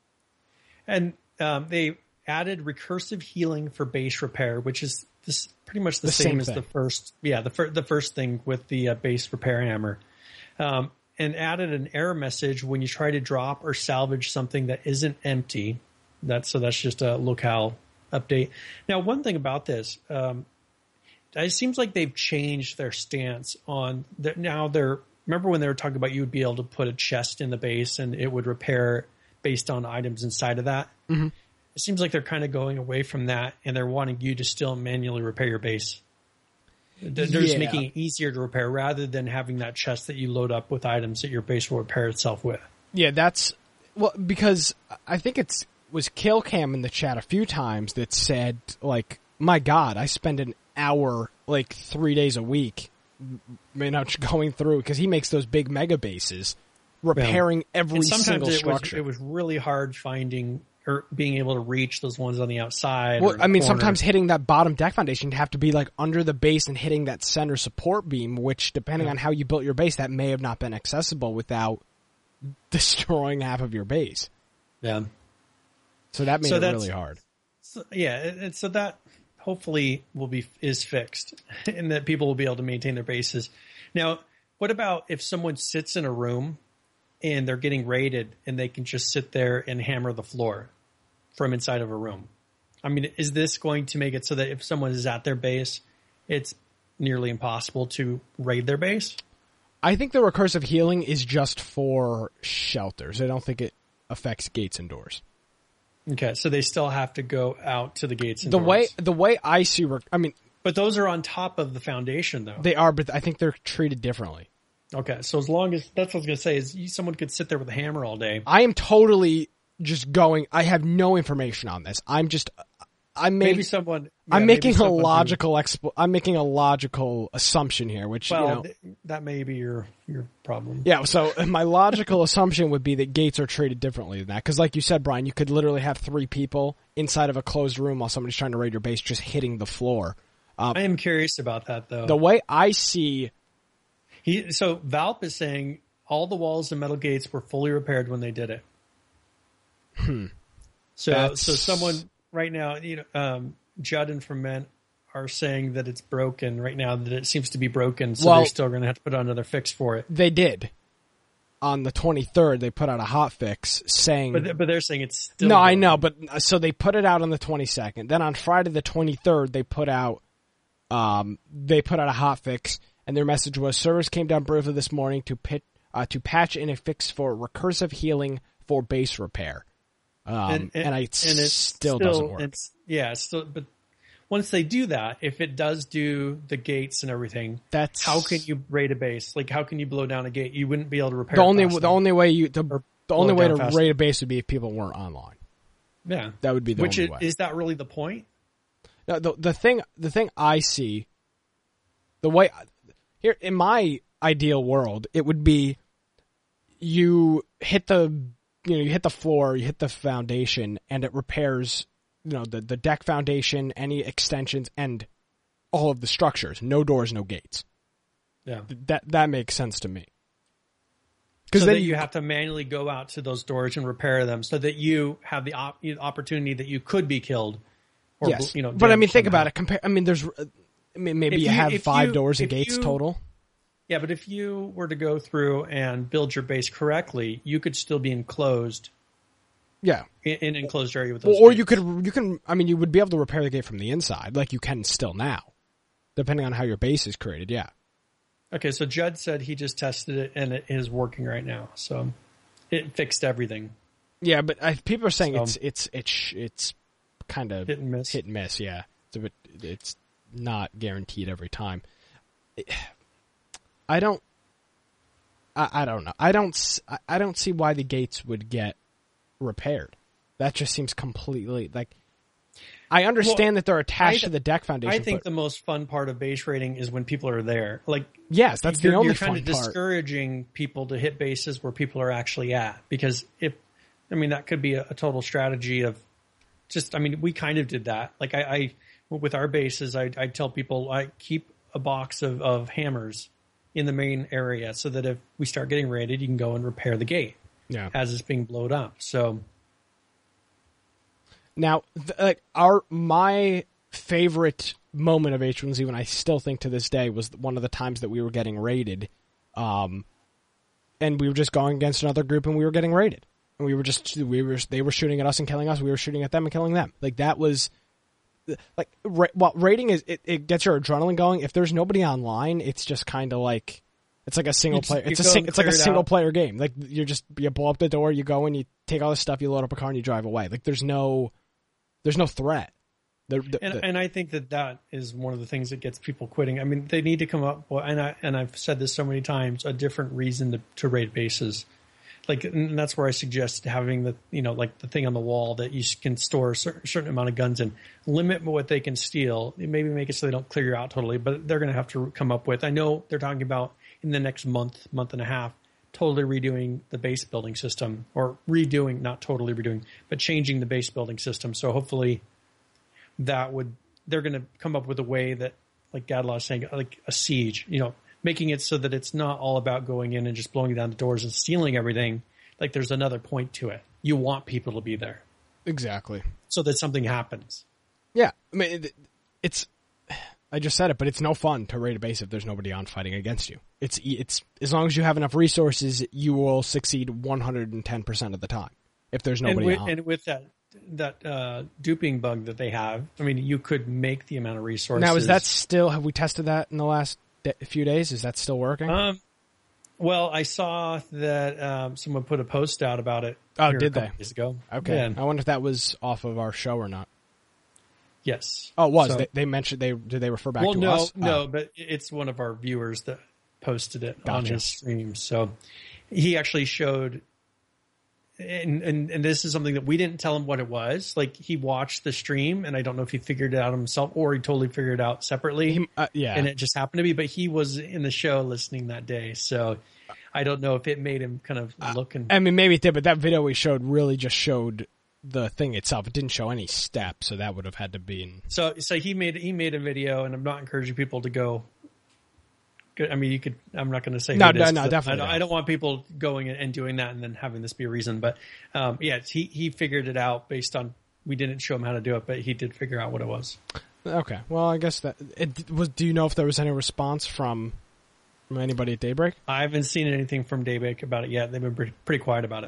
And um, they added recursive healing for base repair, which is this pretty much the, The same, same as thing. the first. Yeah, the fir- the first thing with the uh, base repair hammer, um, and added an error message when you try to drop or salvage something that isn't empty. That's so that's just a locale update. Now, one thing about this, um, it seems like they've changed their stance on that. Now they're remember when they were talking about you would be able to put a chest in the base and it would repair based on items inside of that. Mm-hmm. It seems like they're kind of going away from that and they're wanting you to still manually repair your base. They're just Yeah. making it easier to repair rather than having that chest that you load up with items that your base will repair itself with. Yeah, that's well because I think it's was Killcam in the chat a few times that said like, my God, I spend an hour like three days a week, you know, going through because he makes those big mega bases, repairing every And sometimes single it was, structure. it was really hard finding or being able to reach those ones on the outside. or Well, in I the mean, corner. sometimes hitting that bottom deck foundation, you'd have to be like under the base and hitting that center support beam, which depending Yeah. on how you built your base, that may have not been accessible without destroying half of your base. Yeah. So that made So it that's- really hard. So, yeah, it, it, so that hopefully will be is fixed, and that people will be able to maintain their bases. Now, what about if someone sits in a room and they're getting raided, and they can just sit there and hammer the floor from inside of a room? I mean, is this going to make it so that if someone is at their base, it's nearly impossible to raid their base? I think the recursive healing is just for shelters. I don't think it affects gates and doors. Okay, so they still have to go out to the gates and The doors. way the way I see, rec- I mean, But those are on top of the foundation, though. they are, but I think they're treated differently. Okay, so as long as that's what I was going to say is you, someone could sit there with a hammer all day. I am totally just going. I have no information on this. I'm just. I'm Maybe making. someone. yeah, I'm maybe making a someone who- logical exp- I'm making a logical assumption here, which well, you know. th- that may be your your problem. Yeah, so my logical assumption would be that gates are treated differently than that. Because like you said, Brian, you could literally have three people inside of a closed room while somebody's trying to raid your base just hitting the floor. Um, I am curious about that though. the way I see... He so Valp is saying all the walls and metal gates were fully repaired when they did it. Hmm. So That's- so someone right now, you know, um, Judd and Ferment are saying that it's broken right now, that it seems to be broken, so Well- they're still going to have to put on another fix for it. They did. On the twenty-third, they put out a hot fix saying... But th- but they're saying it's still no, I broken. know, but uh, so they put it out on the twenty-second. Then on Friday the twenty-third, they put out um, they put out a hot fix, and their message was: servers came down briefly this morning to pit, uh, to patch in a fix for recursive healing for base repair. Um, and, I and it still, doesn't work. It's, yeah, it's still, but once they do that, if it does do the gates and everything, That's how can you raid a base? Like, how can you blow down a gate? You wouldn't be able to repair the it only fast the enough. only way you the, Or the only blow way it to down fast raid a base would be if people weren't online. Yeah, That would be the Which only is, way. is that really the point? No, the the thing the thing I see, the way here in my ideal world, it would be you hit the you know you hit the floor, you hit the foundation, and it repairs you know the the deck foundation, any extensions, and all of the structures. No doors, no gates. Yeah, that that makes sense to me. So that you have to manually go out to those doors and repair them, so that you have the op- opportunity that you could be killed. Or, yes, you know, but I mean, think somehow. about it. Compare. I mean, there's I mean, maybe If you, you- have if five you- doors and if gates you- total. Yeah, but if you were to go through and build your base correctly, you could still be enclosed Yeah, in an enclosed area with those. or you gates. could you can. I mean, you would be able to repair the gate from the inside, like you can still now, depending on how your base is created. Yeah. Okay, so Judd said he just tested it and it is working right now. So it fixed everything. Yeah, but I, people are saying So- it's it's it's it's kind of Hit and miss. Hit and miss, yeah. It's a bit, it's not guaranteed every time. I don't. I, I don't know. I don't. s- I- I don't see why the gates would get repaired. That just seems completely like. I understand Well, that they're attached I- to the deck foundation. I think but, the most fun part of base raiding is when people are there. Like, yes, that's you're, the only you're kind fun of part. discouraging people to hit bases where people are actually at, because if, I mean, that could be a, a total strategy of just, I mean, we kind of did that. Like I, I with our bases, I, I tell people I keep a box of, of hammers in the main area so that if we start getting raided, you can go and repair the gate Yeah. as it's being blown up. So Now, th- like our my favorite moment of H one Z, when I still think to this day, was one of the times that we were getting raided, um, and we were just going against another group, and we were getting raided, and we were just we were they were shooting at us and killing us, we were shooting at them and killing them. Like that was like ra- well, raiding is it, it gets your adrenaline going. If there's nobody online, it's just kind of like it's like a single You just- player. you It's a go sing, and it's like a clear it single out. player game. Like you just you blow up the door, you go in, you take all this stuff, you load up a car, and you drive away. Like there's no there's no threat. The, the, And, the- and I think that that is one of the things that gets people quitting. I mean, they need to come up, well, and I and I've said this so many times, a different reason to, to raid bases. Like, and that's where I suggest having the, you know, like the thing on the wall that you can store a certain, certain amount of guns in. Limit what they can steal. Maybe make it so they don't clear you out totally, but they're going to have to come up with. I know they're talking about in the next month, month and a half, totally redoing the base building system, or redoing, not totally redoing, but changing the base building system. So hopefully that would, they're going to come up with a way that, like Gadlaw is saying, like a siege, you know, making it so that it's not all about going in and just blowing down the doors and stealing everything. Like there's another point to it. You want people to be there exactly. so that something happens. Yeah, I mean, it, it's. I just said it, but it's no fun to raid a base if there's nobody on fighting against you. It's it's as long as you have enough resources, you will succeed one hundred ten percent of the time. If there's And nobody with, on, and with that, that uh, duping bug that they have, I mean, you could make the amount of resources. now is that still? Have we tested that in the last de- few days? Is that still working? Um, well, I saw that um, someone put a post out about it. Oh, here a did couple they? Days ago. okay, Yeah. I wonder if that was off of our show or not. Yes. Oh, it was. So- they, they mentioned they did they refer back well, to no, us? no, Oh. but it's one of our viewers that posted it on Gotcha. his stream. So he actually showed, and, and and this is something that we didn't tell him what it was. Like he watched the stream, and I don't know if he figured it out himself or he totally figured it out separately. He- uh, yeah, And it just happened to be, but he was in the show listening that day, so I don't know if it made him kind of look and I mean, maybe it did, but that video we showed really just showed the thing itself. It didn't show any steps, so that would have had to be in. so so he made he made a video, and I'm not encouraging people to go. go- I mean, you could. I'm not going to say No, who it no, is, no, 'cause definitely I don't, not. I don't want people going and doing that and then having this be a reason. But um, yeah, he he figured it out based on we didn't show him how to do it, but he did figure out what it was. Okay, well, I guess that it was. Do you know if there was any response from from anybody at Daybreak? I haven't seen anything from Daybreak about it yet. They've been pretty, pretty quiet about it.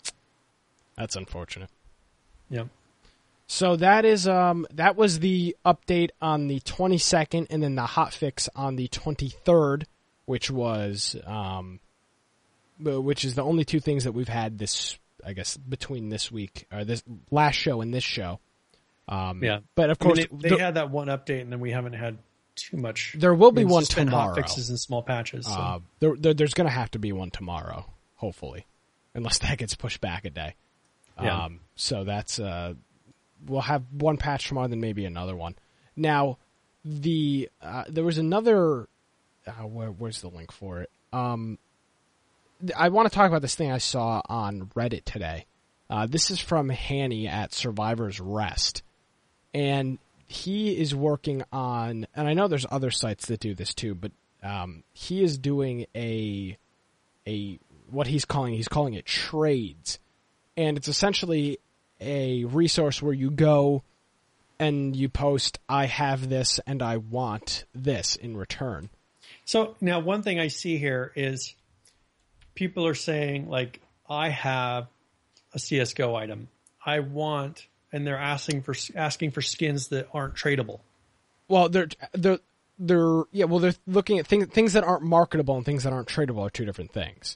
That's unfortunate. Yeah. So that is um that was the update on the twenty-second, and then the hotfix on the twenty-third, which was um uh, which is the only two things that we've had this, I guess, between this week or this last show and this show. Um, Yeah. but of I mean, course they, they the- had that one update, and then we haven't had too much. there will I be mean, it's one just been tomorrow. hot fixes and small patches. So. Uh, there, there, there's going to have to be one tomorrow, hopefully, unless that gets pushed back a day. Yeah. Um, so that's uh, we'll have one patch tomorrow, then maybe another one. Now, the uh, there was another. Uh, where, where's the link for it? Um, I want to talk about this thing I saw on Reddit today. Uh, this is from Hanny at Survivor's Rest. And he is working on, and I know there's other sites that do this too, but um, he is doing a, a what he's calling, he's calling it trades. And it's essentially a resource where you go and you post, I have this and I want this in return. So now one thing I see here is people are saying, like, I have a C S G O item. I want, and they're asking for asking for skins that aren't tradable. Well, they're they're they're yeah. Well, they're looking at things things that aren't marketable and things that aren't tradable are two different things.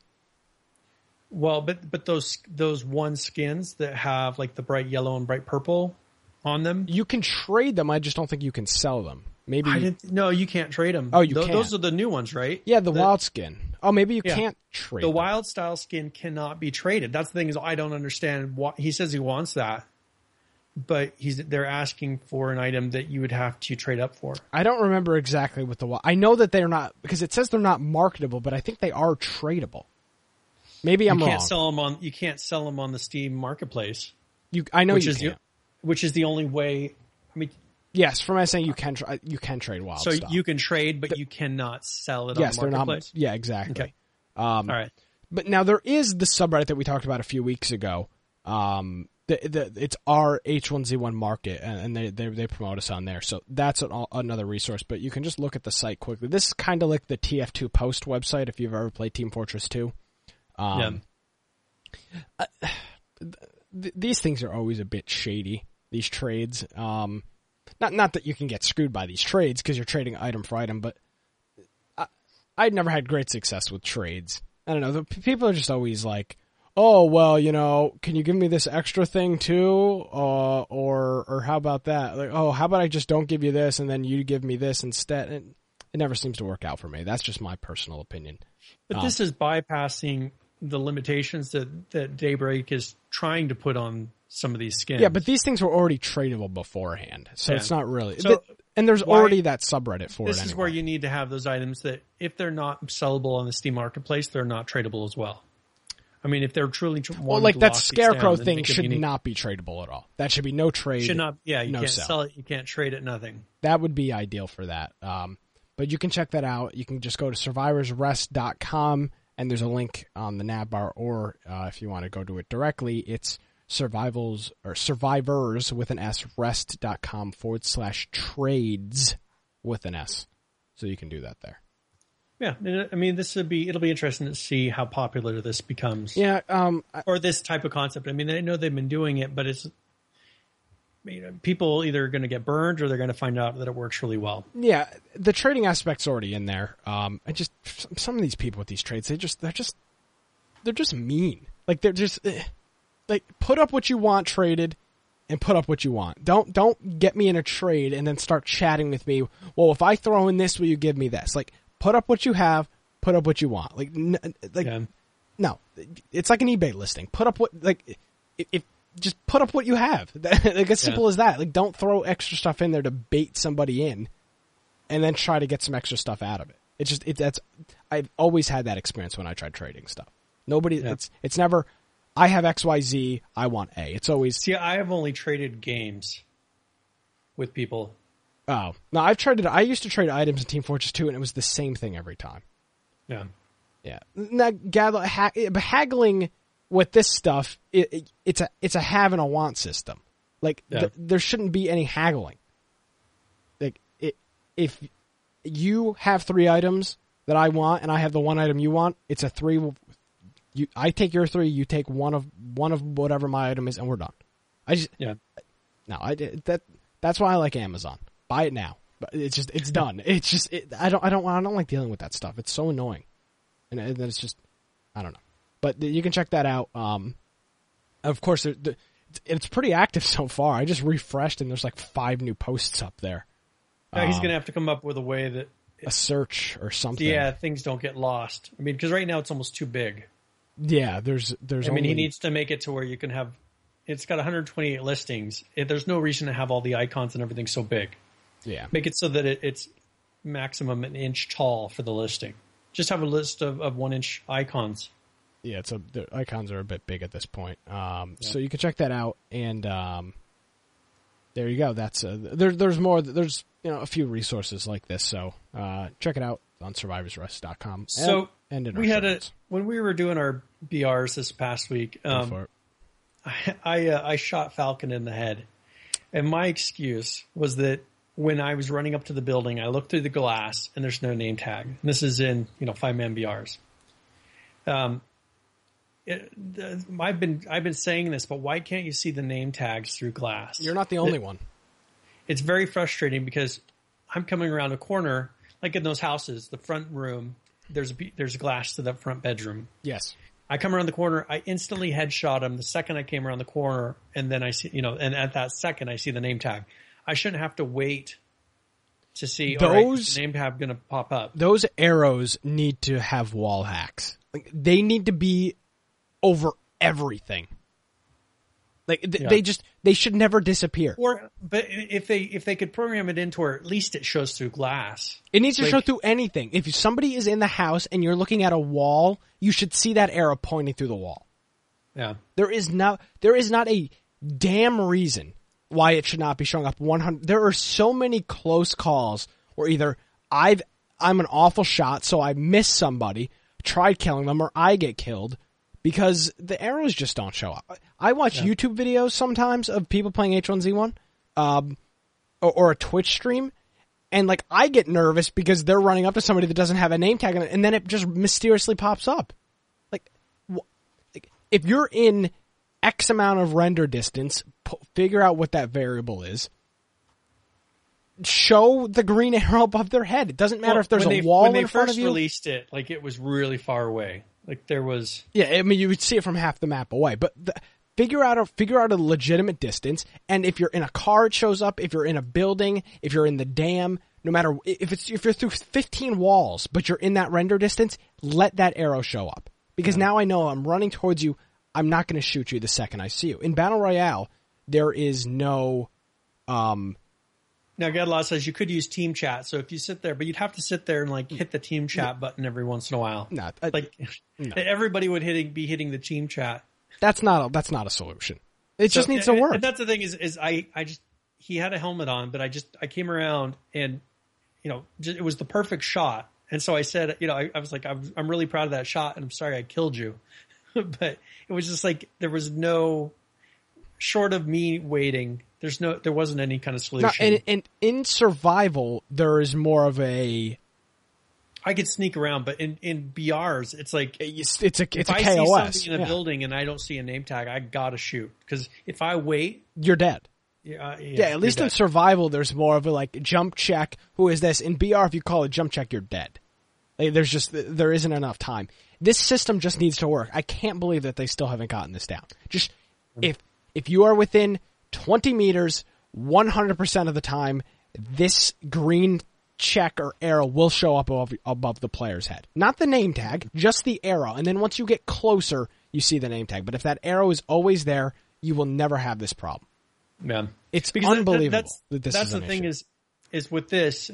Well, but but those those one skins that have like the bright yellow and bright purple on them, you can trade them. I just don't think you can sell them. Maybe I didn't. No, you can't trade them. Oh, you Th- can't. Those are the new ones, right? Yeah, the, the wild skin. Oh, maybe you yeah. can't trade the them. wild style skin cannot be traded. That's the thing is I don't understand what he says he wants that, but he's they're asking for an item that you would have to trade up for. I don't remember exactly what the. I know that they're not because it says they're not marketable, but I think they are tradable. Maybe I'm you can't wrong. sell them on you can't sell them on the Steam marketplace. You, I know which you is can't. the, which is the only way. I mean, yes, from my saying you can tra- you can trade wild so stuff. you can trade, but the, you cannot sell it yes, on the they're marketplace. not. Yeah, exactly. Okay. Um, All right. But now there is the subreddit that we talked about a few weeks ago. Um, the, the, it's our H one Z one market, and, and they, they they promote us on there. So that's an, another resource. But you can just look at the site quickly. This is kind of like the T F two Post website if you've ever played Team Fortress two. Um, yeah. Uh, th- these things are always a bit shady. These trades. Um, not not that you can get screwed by these trades because you're trading item for item, but I, I'd never had great success with trades. I don't know. The people are just always like, "Oh, well, you know, can you give me this extra thing too?" Uh, or or how about that? Like, "Oh, how about I just don't give you this and then you give me this instead?" And it never seems to work out for me. That's just my personal opinion. But um, this is bypassing the limitations that, that Daybreak is trying to put on some of these skins. Yeah, but these things were already tradable beforehand, so Yeah. it's not really. So and there's why- already that subreddit for This it. is anyway. where you need to have those items that, if they're not sellable on the Steam Marketplace, they're not tradable as well. I mean, if they're truly tr- Well, wanting like to that lock these scarecrow down, then thing make them should unique. not be tradable at all. That should be no trade. Should not. Yeah, you no can't sell. sell it. You can't trade it. Nothing. That would be ideal for that. Um, but you can check that out. You can just go to survivors rest dot com, and there's a link on the nav bar, or uh, if you want to go to it directly, it's survivals or survivors with an S rest.com forward slash trades with an S. So you can do that there. Yeah, I mean, this would be. It'll be interesting to see how popular this becomes. Yeah. Um, I, Or this type of concept. I mean, I know they've been doing it, but it's. You know, people either are going to get burned or they're going to find out that it works really well. yeah, the trading aspect's already in there. Um, I just some of these people with these trades, they just they're just they're just mean. Like they're just eh. like put up what you want traded, and put up what you want. Don't don't get me in a trade and then start chatting with me. Well, if I throw in this, will you give me this? Like put up what you have, put up what you want. Like n- like Yeah. no, it's like an eBay listing. Put up what like if. if just put up what you have. Like as simple Yeah. as that. Like don't throw extra stuff in there to bait somebody in, and then try to get some extra stuff out of it. It's just it. That's I've always had that experience when I tried trading stuff. Nobody. Yeah. It's it's never. I have X Y Z. I want A. It's always. See, I have only traded games with people. Oh no! I've traded. I used to trade items in Team Fortress two, and it was the same thing every time. Yeah. Yeah. Now, gather, ha- but haggling with this stuff, it, it, it's a it's a have and a want system. Like Yeah. th- there shouldn't be any haggling. Like it, if you have three items that I want, and I have the one item you want, it's a three. You, I take your three, you take one of one of whatever my item is, and we're done. I just Yeah. no, I that that's why I like Amazon. Buy it now, but it's just it's done. It's just it, I don't I don't I don't like dealing with that stuff. It's so annoying, and, and it's just I don't know. But you can check that out. Um, of course, there, the, it's pretty active so far. I just refreshed, and there's like five new posts up there. Yeah, he's Um, going to have to come up with a way that, a search or something. yeah, things don't get lost. I mean, because right now it's almost too big. yeah. There's there's. I mean, only, he needs to make it to where you can have. It's got one hundred twenty-eight listings. It, there's no reason to have all the icons and everything so big. Yeah. Make it so that it, it's maximum an inch tall for the listing. Just have a list of, of one inch icons. Yeah, it's a, the icons are a bit big at this point. Um, yeah. So you can check that out, and um, there you go. That's uh, there. There's more. There's you know a few resources like this. So uh, check it out on survivors rest dot com. So and, and we had a when we were doing our B Rs this past week. Um, I I, uh, I shot Falcon in the head, and my excuse was that when I was running up to the building, I looked through the glass and there's no name tag. And this is in you know five man B Rs. Um. It, uh, I've been I've been saying this, but why can't you see the name tags through glass? You're not the only it, one. It's very frustrating because I'm coming around a corner, like in those houses, the front room. There's a, there's glass to that front bedroom. Yes. I come around the corner. I instantly headshot him the second I came around the corner, and then I see you know, and at that second I see the name tag. I shouldn't have to wait to see those all right, the name tag going to pop up. Those arrows need to have wall hacks. Like, they need to be over everything. Like th- yeah. they just they should never disappear. Or but if they if they could program it into where at least it shows through glass. It needs to like, show through anything. If somebody is in the house and you're looking at a wall, you should see that arrow pointing through the wall. Yeah. There is no there is not a damn reason why it should not be showing up one hundred. There are so many close calls where either I've I'm an awful shot so I miss somebody, tried killing them, or I get killed. Because the arrows just don't show up. I watch yeah. YouTube videos sometimes of people playing H one Z one, um, or, or a Twitch stream, and like I get nervous because they're running up to somebody that doesn't have a name tag on it, and then it just mysteriously pops up. Like, wh- like if you're in X amount of render distance, p- figure out what that variable is. Show the green arrow above their head. It doesn't matter well, if there's a they, wall when in front of you. When they first released it, like it was really far away. Like there was, yeah. I mean, you would see it from half the map away. But the, figure out a figure out a legitimate distance. And if you're in a car, it shows up. If you're in a building, if you're in the dam, no matter if it's if you're through fifteen walls, but you're in that render distance, let that arrow show up. Because yeah. now I know I'm running towards you. I'm not going to shoot you the second I see you. In Battle Royale, there is no. Um, Now, Gadlaw says you could use team chat. So if you sit there, but you'd have to sit there and like hit the team chat button every once in a while. No, I, like no. everybody would hitting be hitting the team chat. That's not a, that's not a solution. It so, just needs to work. And that's the thing is is I I just he had a helmet on, but I just I came around and you know just, it was the perfect shot. And so I said, you know, I, I was like, I'm, I'm really proud of that shot, and I'm sorry I killed you, but it was just like there was no short of me waiting. There's no, there wasn't any kind of solution. No, and, and in survival, there is more of a. I could sneak around, but in, in B Rs, it's like it's, it's a it's if a I K O S. see something in a yeah. building and I don't see a name tag, I gotta shoot because if I wait, you're dead. Yeah, uh, yeah, yeah. At least in survival, there's more of a like jump check. Who is this? In B R, if you call it jump check, you're dead. Like, there's just there isn't enough time. This system just needs to work. I can't believe that they still haven't gotten this down. Just if if you are within twenty meters, one hundred percent of the time, this green check or arrow will show up above, above the player's head. Not the name tag, just the arrow. And then once you get closer, you see the name tag. But if that arrow is always there, you will never have this problem. Yeah. It's because unbelievable that, that's, that this that's is the an thing issue. is, is with this,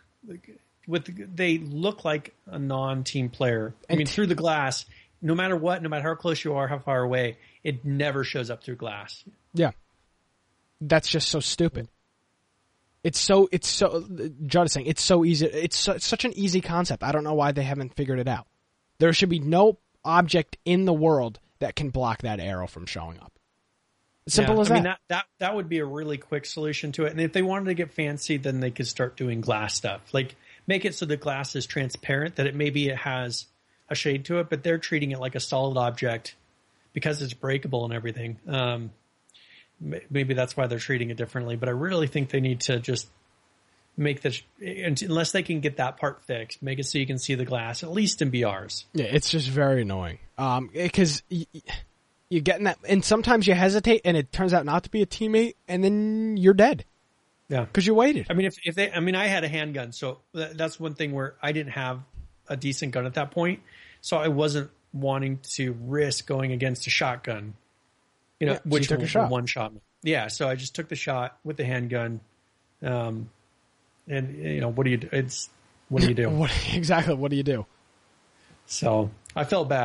with they look like a non-team player. I mean, through the glass, no matter what, no matter how close you are, how far away, it never shows up through glass. Yeah. That's just so stupid. It's so, it's so, Judd is saying, it's so easy, it's, so, it's such an easy concept. I don't know why they haven't figured it out. There should be no object in the world that can block that arrow from showing up. Simple yeah, as I that. mean, that, that. That would be a really quick solution to it. And if they wanted to get fancy, then they could start doing glass stuff. Like, make it so the glass is transparent, that it maybe it has a shade to it, but they're treating it like a solid object because it's breakable and everything. Um, maybe that's why they're treating it differently. But I really think they need to just make this, unless they can get that part fixed, make it so you can see the glass, at least in B Rs. Yeah, it's just very annoying. Um, because y- you get in that, and sometimes you hesitate, and it turns out not to be a teammate, and then you're dead. Yeah, because you waited. I mean, if if they, I mean, I had a handgun, so that's one thing where I didn't have a decent gun at that point, so I wasn't wanting to risk going against a shotgun. You know, yeah, so which you took a shot. one shot. Yeah, so I just took the shot with the handgun. Um, and you know, what do you do? It's what do you do? what, exactly. What do you do? So I felt bad.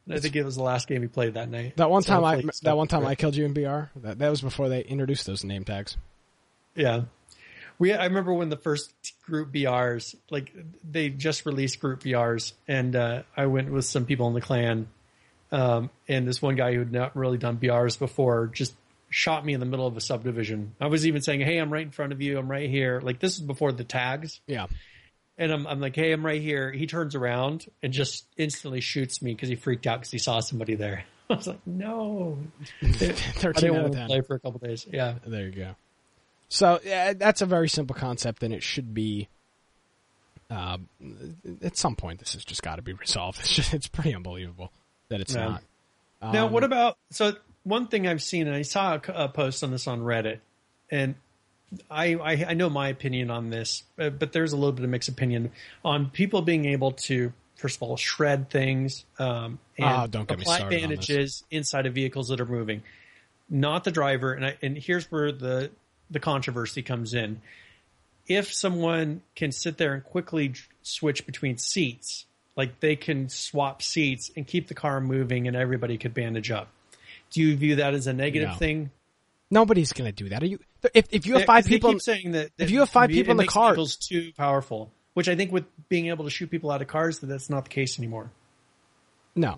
I think it was the last game he played that night. That one So time I hopefully it's that not one time great. I killed you in B R. That that was before they introduced those name tags. Yeah. We, I remember when the first group B Rs, like they just released group B Rs, and uh, I went with some people in the clan, um, and this one guy who had not really done B Rs before just shot me in the middle of a subdivision. I was even saying, "Hey, I'm right in front of you. I'm right here." Like this is before the tags, Yeah. and I'm, I'm like, "Hey, I'm right here." He turns around and just instantly shoots me because he freaked out because he saw somebody there. I was like, "No." I Thirteen didn't out want of to ten. play for a couple days. Yeah. There you go. So yeah, that's a very simple concept, and it should be. Uh, at some point, this has just got to be resolved. It's just, it's pretty unbelievable that it's Yeah. not. Um, Now, what about, so one thing I've seen, and I saw a, a post on this on Reddit, and I, I, I know my opinion on this, uh, but there's a little bit of mixed opinion on people being able to, first of all, shred things um, and Ah, don't get me apply started on this. bandages inside of vehicles that are moving, not the driver. And I, and here's where the the controversy comes in. If someone can sit there and quickly switch between seats, like they can swap seats and keep the car moving and everybody could bandage up. Do you view that as a negative No. thing? Nobody's going to do that. Are you? If if you have Yeah, five 'cause they people, keep saying that, that if you have five it people in the makes car- vehicles too powerful, which I think with being able to shoot people out of cars, that that's not the case anymore. no.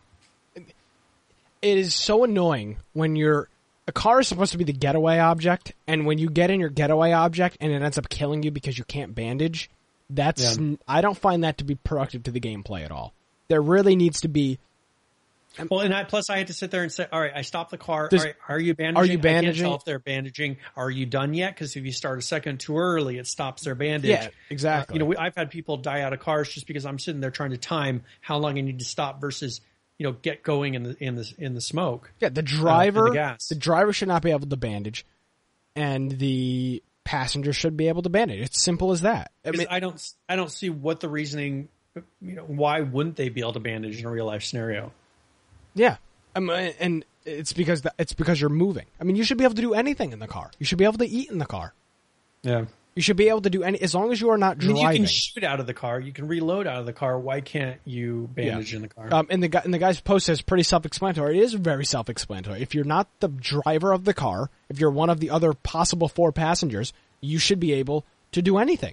It is so annoying when you're. A car is supposed to be the getaway object, and when you get in your getaway object and it ends up killing you because you can't bandage, that's Yeah. I don't find that to be productive to the gameplay at all. There really needs to be. Well, and I, plus I had to sit there and say, all right, I stopped the car. There's- All right, are you bandaging? are you I can't bandaging? tell if they're bandaging. Are you done yet? Because if you start a second too early, it stops their bandage. Yeah, exactly. Uh, you know, we, I've had people die out of cars just because I'm sitting there trying to time how long I need to stop versus, you know, get going in the in the in the smoke. Yeah, the driver, the gas. the driver should not be able to bandage, and the passenger should be able to bandage. It's simple as that. I 'Cause mean, I don't I don't see what the reasoning. You know, why wouldn't they be able to bandage in a real life scenario? yeah, I mean, and it's because the, it's because you're moving. I mean, you should be able to do anything in the car. You should be able to eat in the car. Yeah. You should be able to do any as long as you are not I mean, driving. you can shoot out of the car. You can reload out of the car. Why can't you bandage in the car? Um, and the guy, and the guy's post is pretty self-explanatory. It is very self-explanatory. If you're not the driver of the car, if you're one of the other possible four passengers, you should be able to do anything.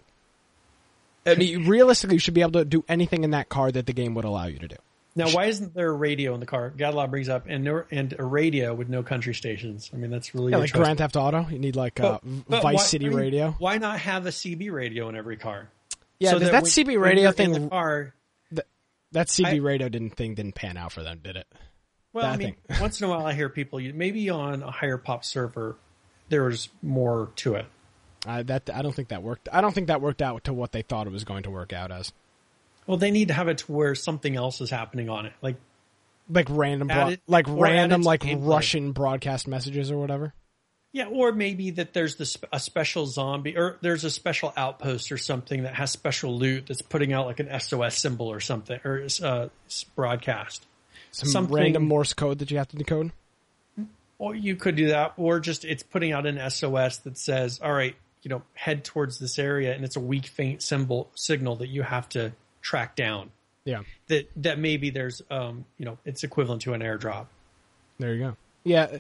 I mean, realistically, you should be able to do anything in that car that the game would allow you to do. Now, why isn't there a radio in the car? Gadlaw brings up and no, and a radio with no country stations. I mean, that's really Yeah, like interesting. Grand Theft Auto, you need like uh, But Vice why- City I mean, radio. Why not have a C B radio in every car? Yeah, So that, that that when- C B when radio you're thing, in the car. that C B I- radio didn't thing didn't pan out for them, did it? Well, I that mean, thing. once in a while I hear people maybe on a higher pop server there was more to it. Uh, that I don't think that worked. I don't think that worked out to what they thought it was going to work out as. Well, they need to have it to where something else is happening on it, like Like random, Add bro- it- like or add random, it to like gameplay. Russian broadcast messages or whatever. yeah, or maybe that there's this a special zombie, or there's a special outpost or something that has special loot that's putting out like an S O S symbol or something, or uh, broadcast. Some Something- random Morse code that you have to decode. Or you could do that, or just it's putting out an S O S that says, "All right, you know, head towards this area," and it's a weak, faint symbol signal that you have to track down. Yeah, That that maybe there's, um, you know, it's equivalent to an airdrop. there you go. Yeah,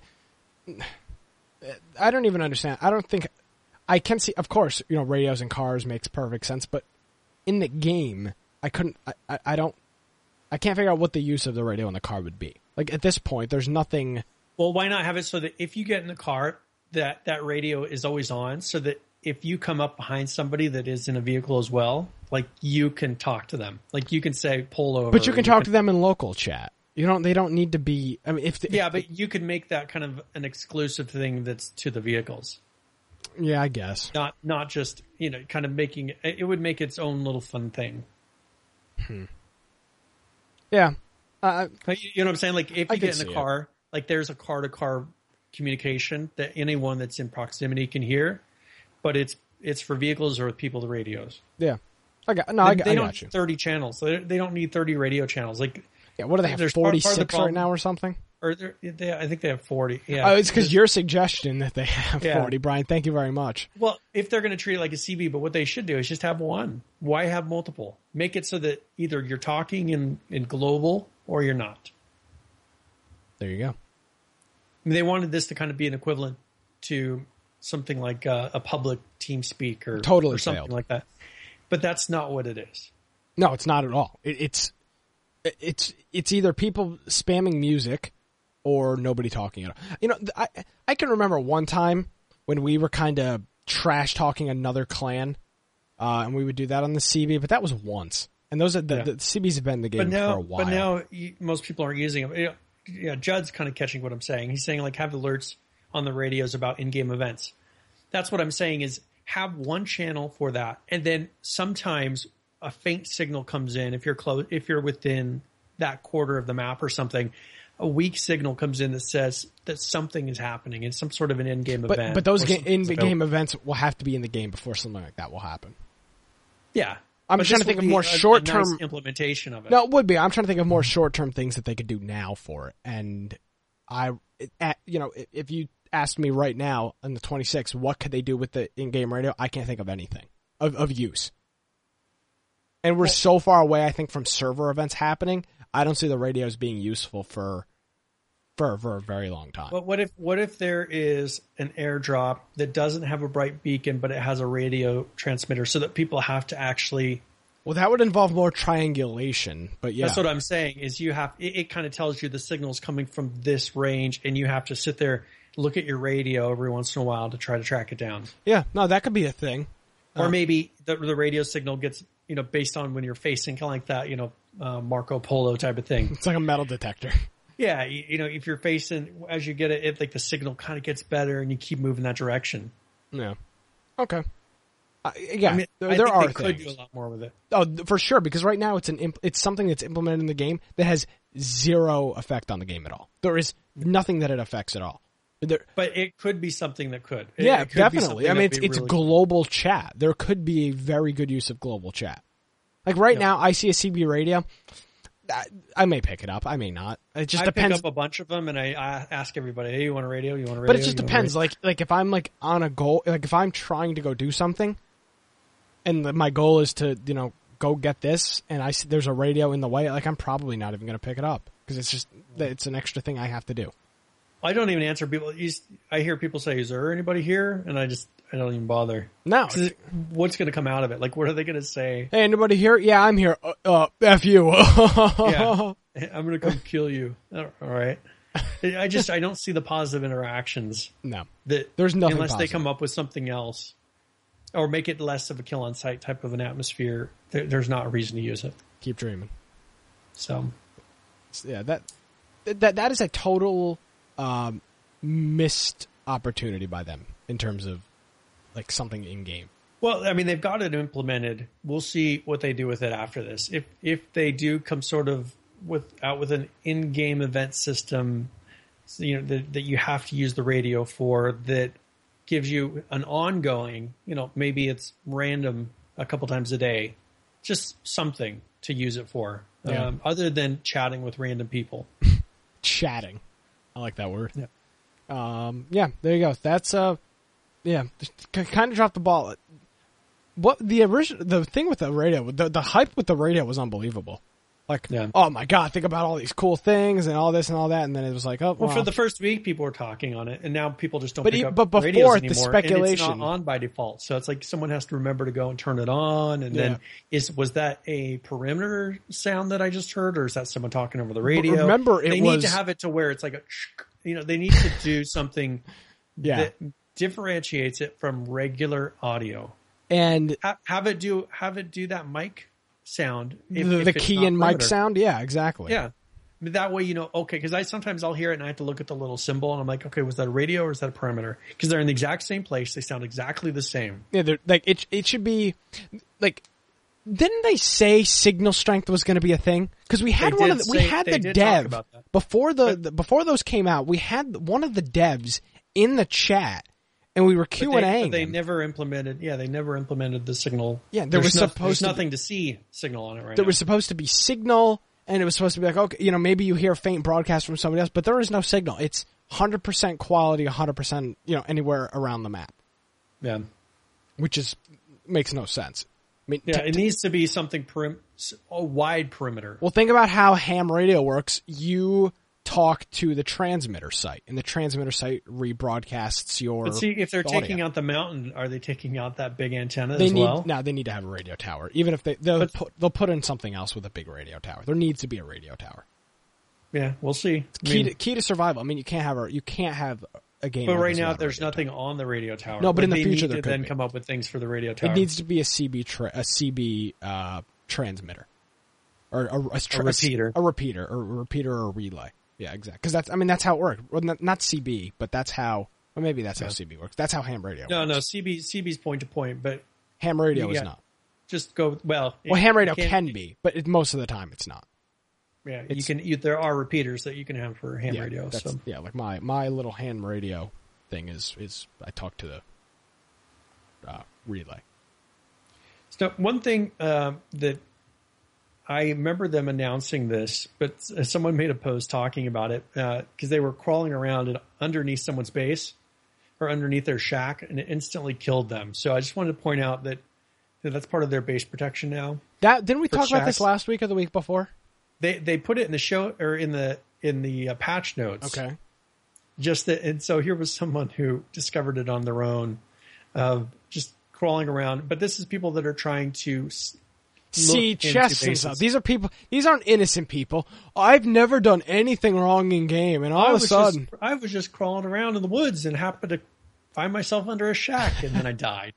I don't even understand. I don't think I can see. Of course, you know, radios in cars makes perfect sense, but in the game, I couldn't. I, I, I don't. I can't figure out what the use of the radio in the car would be. Like at this point, there's nothing. Well, why not have it so that if you get in the car, that that radio is always on, so that if you come up behind somebody that is in a vehicle as well, like you can talk to them, like you can say pull over. But you can talk to them in local chat. You don't. They don't need to be. I mean, if the, Yeah, if, but you can make that kind of an exclusive thing that's to the vehicles. yeah, I guess. Not not just, you know, kind of making it, it would make its own little fun thing. Yeah, uh, Like, you know what I'm saying? Like if I you can get in see the it. car, like there's a car to car communication that anyone that's in proximity can hear, but it's it's for vehicles or people with radios. yeah. I got no. I, they got- I don't got you. need thirty channels. They they don't need thirty radio channels. Like Yeah, what do they have? there's part- part of the Forty-six right problem- now or something? or they're- they, I think they have forty. Yeah, Oh, it's because your suggestion that they have Yeah. forty, Brian. Thank you very much. Well, if they're going to treat it like a C B, but what they should do is just have one. Why have multiple? Make it so that either you're talking in, in global or you're not. there you go. I mean, they wanted this to kind of be an equivalent to something like uh, a public TeamSpeak or, Totally or something failed. like that. But that's not what it is. No, it's not at all. It, it's it's it's either people spamming music or nobody talking at all. You know, I I can remember one time when we were kind of trash talking another clan, uh, and we would do that on the C B, but that was once. And those are the, Yeah. the C Bs have been in the game But now, for a while. but now you, most people aren't using them. You know, yeah, Judd's kind of catching what I'm saying. He's saying like have alerts on the radios about in-game events. That's what I'm saying is have one channel for that, and then sometimes a faint signal comes in if you're close, if you're within that quarter of the map or something. A weak signal comes in that says that something is happening. It's some sort of an in-game but event. but those or ga- something in the that's game events will have to be in the game before something like that will happen. Yeah, I'm But trying this to think would of be more a- a short-term nice implementation of it. No, it would be. I'm trying to think of more short-term things that they could do now for it. And I, it, at, you know, if you asked me right now on the twenty-sixth, what could they do with the in-game radio? I can't think of anything of, of use. And we're so far away, I think, from server events happening. I don't see the radios being useful for, for, for a very long time. But what if what if there is an airdrop that doesn't have a bright beacon, but it has a radio transmitter, so that people have to actually? Well, that would involve more triangulation. But yeah, That's what I'm saying. Is you have it, it kind of tells you the signal's coming from this range, and you have to sit there, look at your radio every once in a while to try to track it down. yeah, no, that could be a thing. Or maybe the, the radio signal gets, you know, based on when you're facing, kind of like that, you know, uh, Marco Polo type of thing. It's like a metal detector. Yeah, you, you know, if you're facing, as you get it, it, like the signal kind of gets better and you keep moving that direction. Yeah. Okay. Uh, yeah, I mean, there, I there think are they could things. do a lot more with it. Oh, th- for sure, because right now it's an imp- it's something that's implemented in the game that has zero effect on the game at all. There is nothing that it affects at all. There, But it could be something that could. It, yeah, it could be definitely. something I mean, that'd it's be it's really- global chat. There could be a very good use of global chat. Like right Yeah. now, I see a C B radio. I, I may pick it up. I may not. It just I depends. pick up a bunch of them and I, I ask everybody, "Hey, you want a radio? You want a radio?" But it just You want a depends. radio?" Like like if I'm like on a goal, like if I'm trying to go do something, and the, my goal is to you know go get this, and I see there's a radio in the way, like I'm probably not even going to pick it up because it's just it's an extra thing I have to do. I don't even answer people. You s- I hear people say, "Is there anybody here?" And I just I don't even bother. No. 'Cause it- what's going to come out of it? Like, what are they going to say? Hey, anybody here? Yeah, I'm here. Uh, uh F you. Yeah, I'm going to come kill you. All right. I just I don't see the positive interactions No. that There's nothing unless they positive. come up with something else or make it less of a kill on sight type of an atmosphere. There, there's not a reason to use it. Keep dreaming. So Yeah, that that that is a total um, missed opportunity by them in terms of like something in game. Well, I mean, they've got it implemented. We'll see what they do with it after this. If if they do come sort of with out with an in-game event system, you know, that, that you have to use the radio for, that gives you an ongoing, you know, maybe it's random a couple times a day, just something to use it for, Yeah. um, other than chatting with random people. Chatting. I like that word. Yeah. Um, yeah, there you go. That's uh, yeah, kind of dropped the ball. What the original, the thing with the radio, the the hype with the radio was unbelievable. Like, Yeah. oh my god, think about all these cool things and all this and all that, and then it was like, oh, Well, well, for the first week, people were talking on it, and now people just don't But pick e- up but before radios it, the anymore. And it's speculation- not on by default, so it's like someone has to remember to go and turn it on. And Yeah. then is was that a perimeter sound that I just heard, or is that someone talking over the radio? remember, it they need was- to have it to where it's like a, you know, they need to do something yeah, that differentiates it from regular audio. and Ha- have it do have it do that mic sound, if- the, if the it's key not and mic perimeter. sound, yeah, exactly. Yeah. That way, you know, okay, because I sometimes I'll hear it and I have to look at the little symbol and I'm like, okay, was that a radio or is that a perimeter? Because they're in the exact same place. They sound exactly the same. Yeah, they're- like it. It should be like. Didn't they say signal strength was going to be a thing? Because we had They one did of the, we say- had they the did talk dev about that. before the, But- the before those came out. We had one of the devs in the chat, and we were But Q they, and A. but they never implemented. Yeah, they never implemented the signal. Yeah, there There's was no- supposed there's to be- nothing to see signal on it right There now. was supposed to be signal, and it was supposed to be like, okay, you know, maybe you hear a faint broadcast from somebody else, but there is no signal. It's one hundred percent quality, one hundred percent, you know, anywhere around the map, yeah, which is makes no sense. I mean, yeah. t- It t- needs to be something perim- a wide perimeter. well, think about how ham radio works. You talk to the transmitter site, and the transmitter site rebroadcasts your. But see, if they're audio. taking out the mountain, are they taking out that big antenna They as need well? no. They need to have a radio tower. Even if they they'll But- put they'll put in something else with a big radio tower. There needs to be a radio tower. Yeah, we'll see. I Key mean, to, key to survival. I mean, you can't have a you can't have a game. but like right this now, without a there's radio nothing tower. on the radio tower. No, but Like, in the they future need there to could then be. come up with things for the radio tower. It needs to be a C B tra- a C B uh, transmitter, or a, a, tra- A repeater. a, repeater, or a repeater or a relay. Yeah, exactly. Because that's I mean that's how it works. Well, not, not C B, but that's how. Well, maybe that's how Yeah. C B works. That's how ham radio. no, works. no. C B C B's point to point, but ham radio yeah. is not. just go well. Well, ham radio you can be, but it, most of the time it's not. Yeah, you It's- can. You, there are repeaters that you can have for ham yeah, radio. that's- So yeah, like my my little ham radio thing is is I talk to the uh, relay. So one thing uh, that I remember them announcing this, but someone made a post talking about it because they were crawling around and underneath someone's base or underneath their shack, and it instantly killed them. So I just wanted to point out that, that that's part of their base protection now. That didn't we For talk about this shacks? last week or the week before? They they put it in the show or in the in the uh, patch notes. Okay. Just that, and so here was someone who discovered it on their own, uh, just crawling around. But this is people that are trying to s- See look into chests and bases. stuff. These are people. These aren't innocent people. I've never done anything wrong in game, and all I of a was sudden, just, I was just crawling around in the woods and happened to find myself under a shack, and then I died.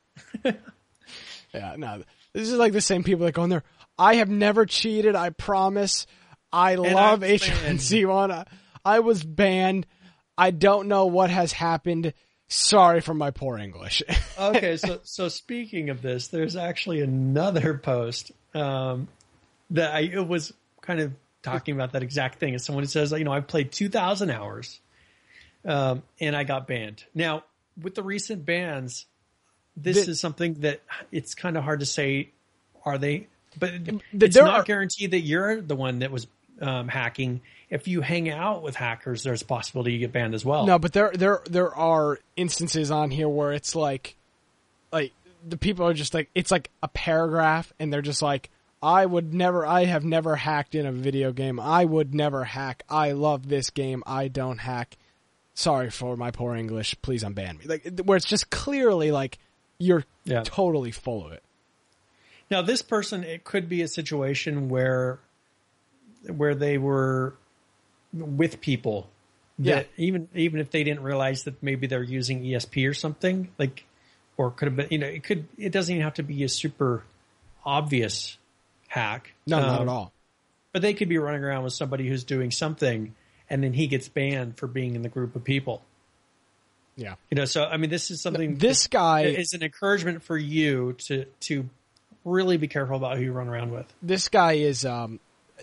yeah, no. This is like the same people that go in there. I have never cheated. I promise. I love I was H one banned. Z one. I, I was banned. I don't know what has happened. Sorry for my poor English. Okay, so so speaking of this, there's actually another post um, that I it was kind of talking about that exact thing. As someone who says, you know, I've played two thousand hours, um, and I got banned. Now, with the recent bans, this The- is something that it's kind of hard to say. Are they? But The- it's there not are- guaranteed that you're the one that was um, hacking. If you hang out with hackers, there's a possibility you get banned as well. No, but there there there are instances on here where it's like like the people are just like it's like a paragraph and they're just like I would never I have never hacked in a video game. I would never hack. I love this game. I don't hack. Sorry for my poor English. Please unban me. Like where it's just clearly like you're Yeah. totally full of it. Now, this person, it could be a situation where where they were with people that even even if they didn't realize that maybe they're using E S P or something, like, or could have been, you know, it could, it doesn't even have to be a super obvious hack. No, not Um, at all. But they could be running around with somebody who's doing something and then he gets banned for being in the group of people. Yeah. You know, so, I mean, this is something This that guy is an encouragement for you to, to really be careful about who you run around with. this guy is um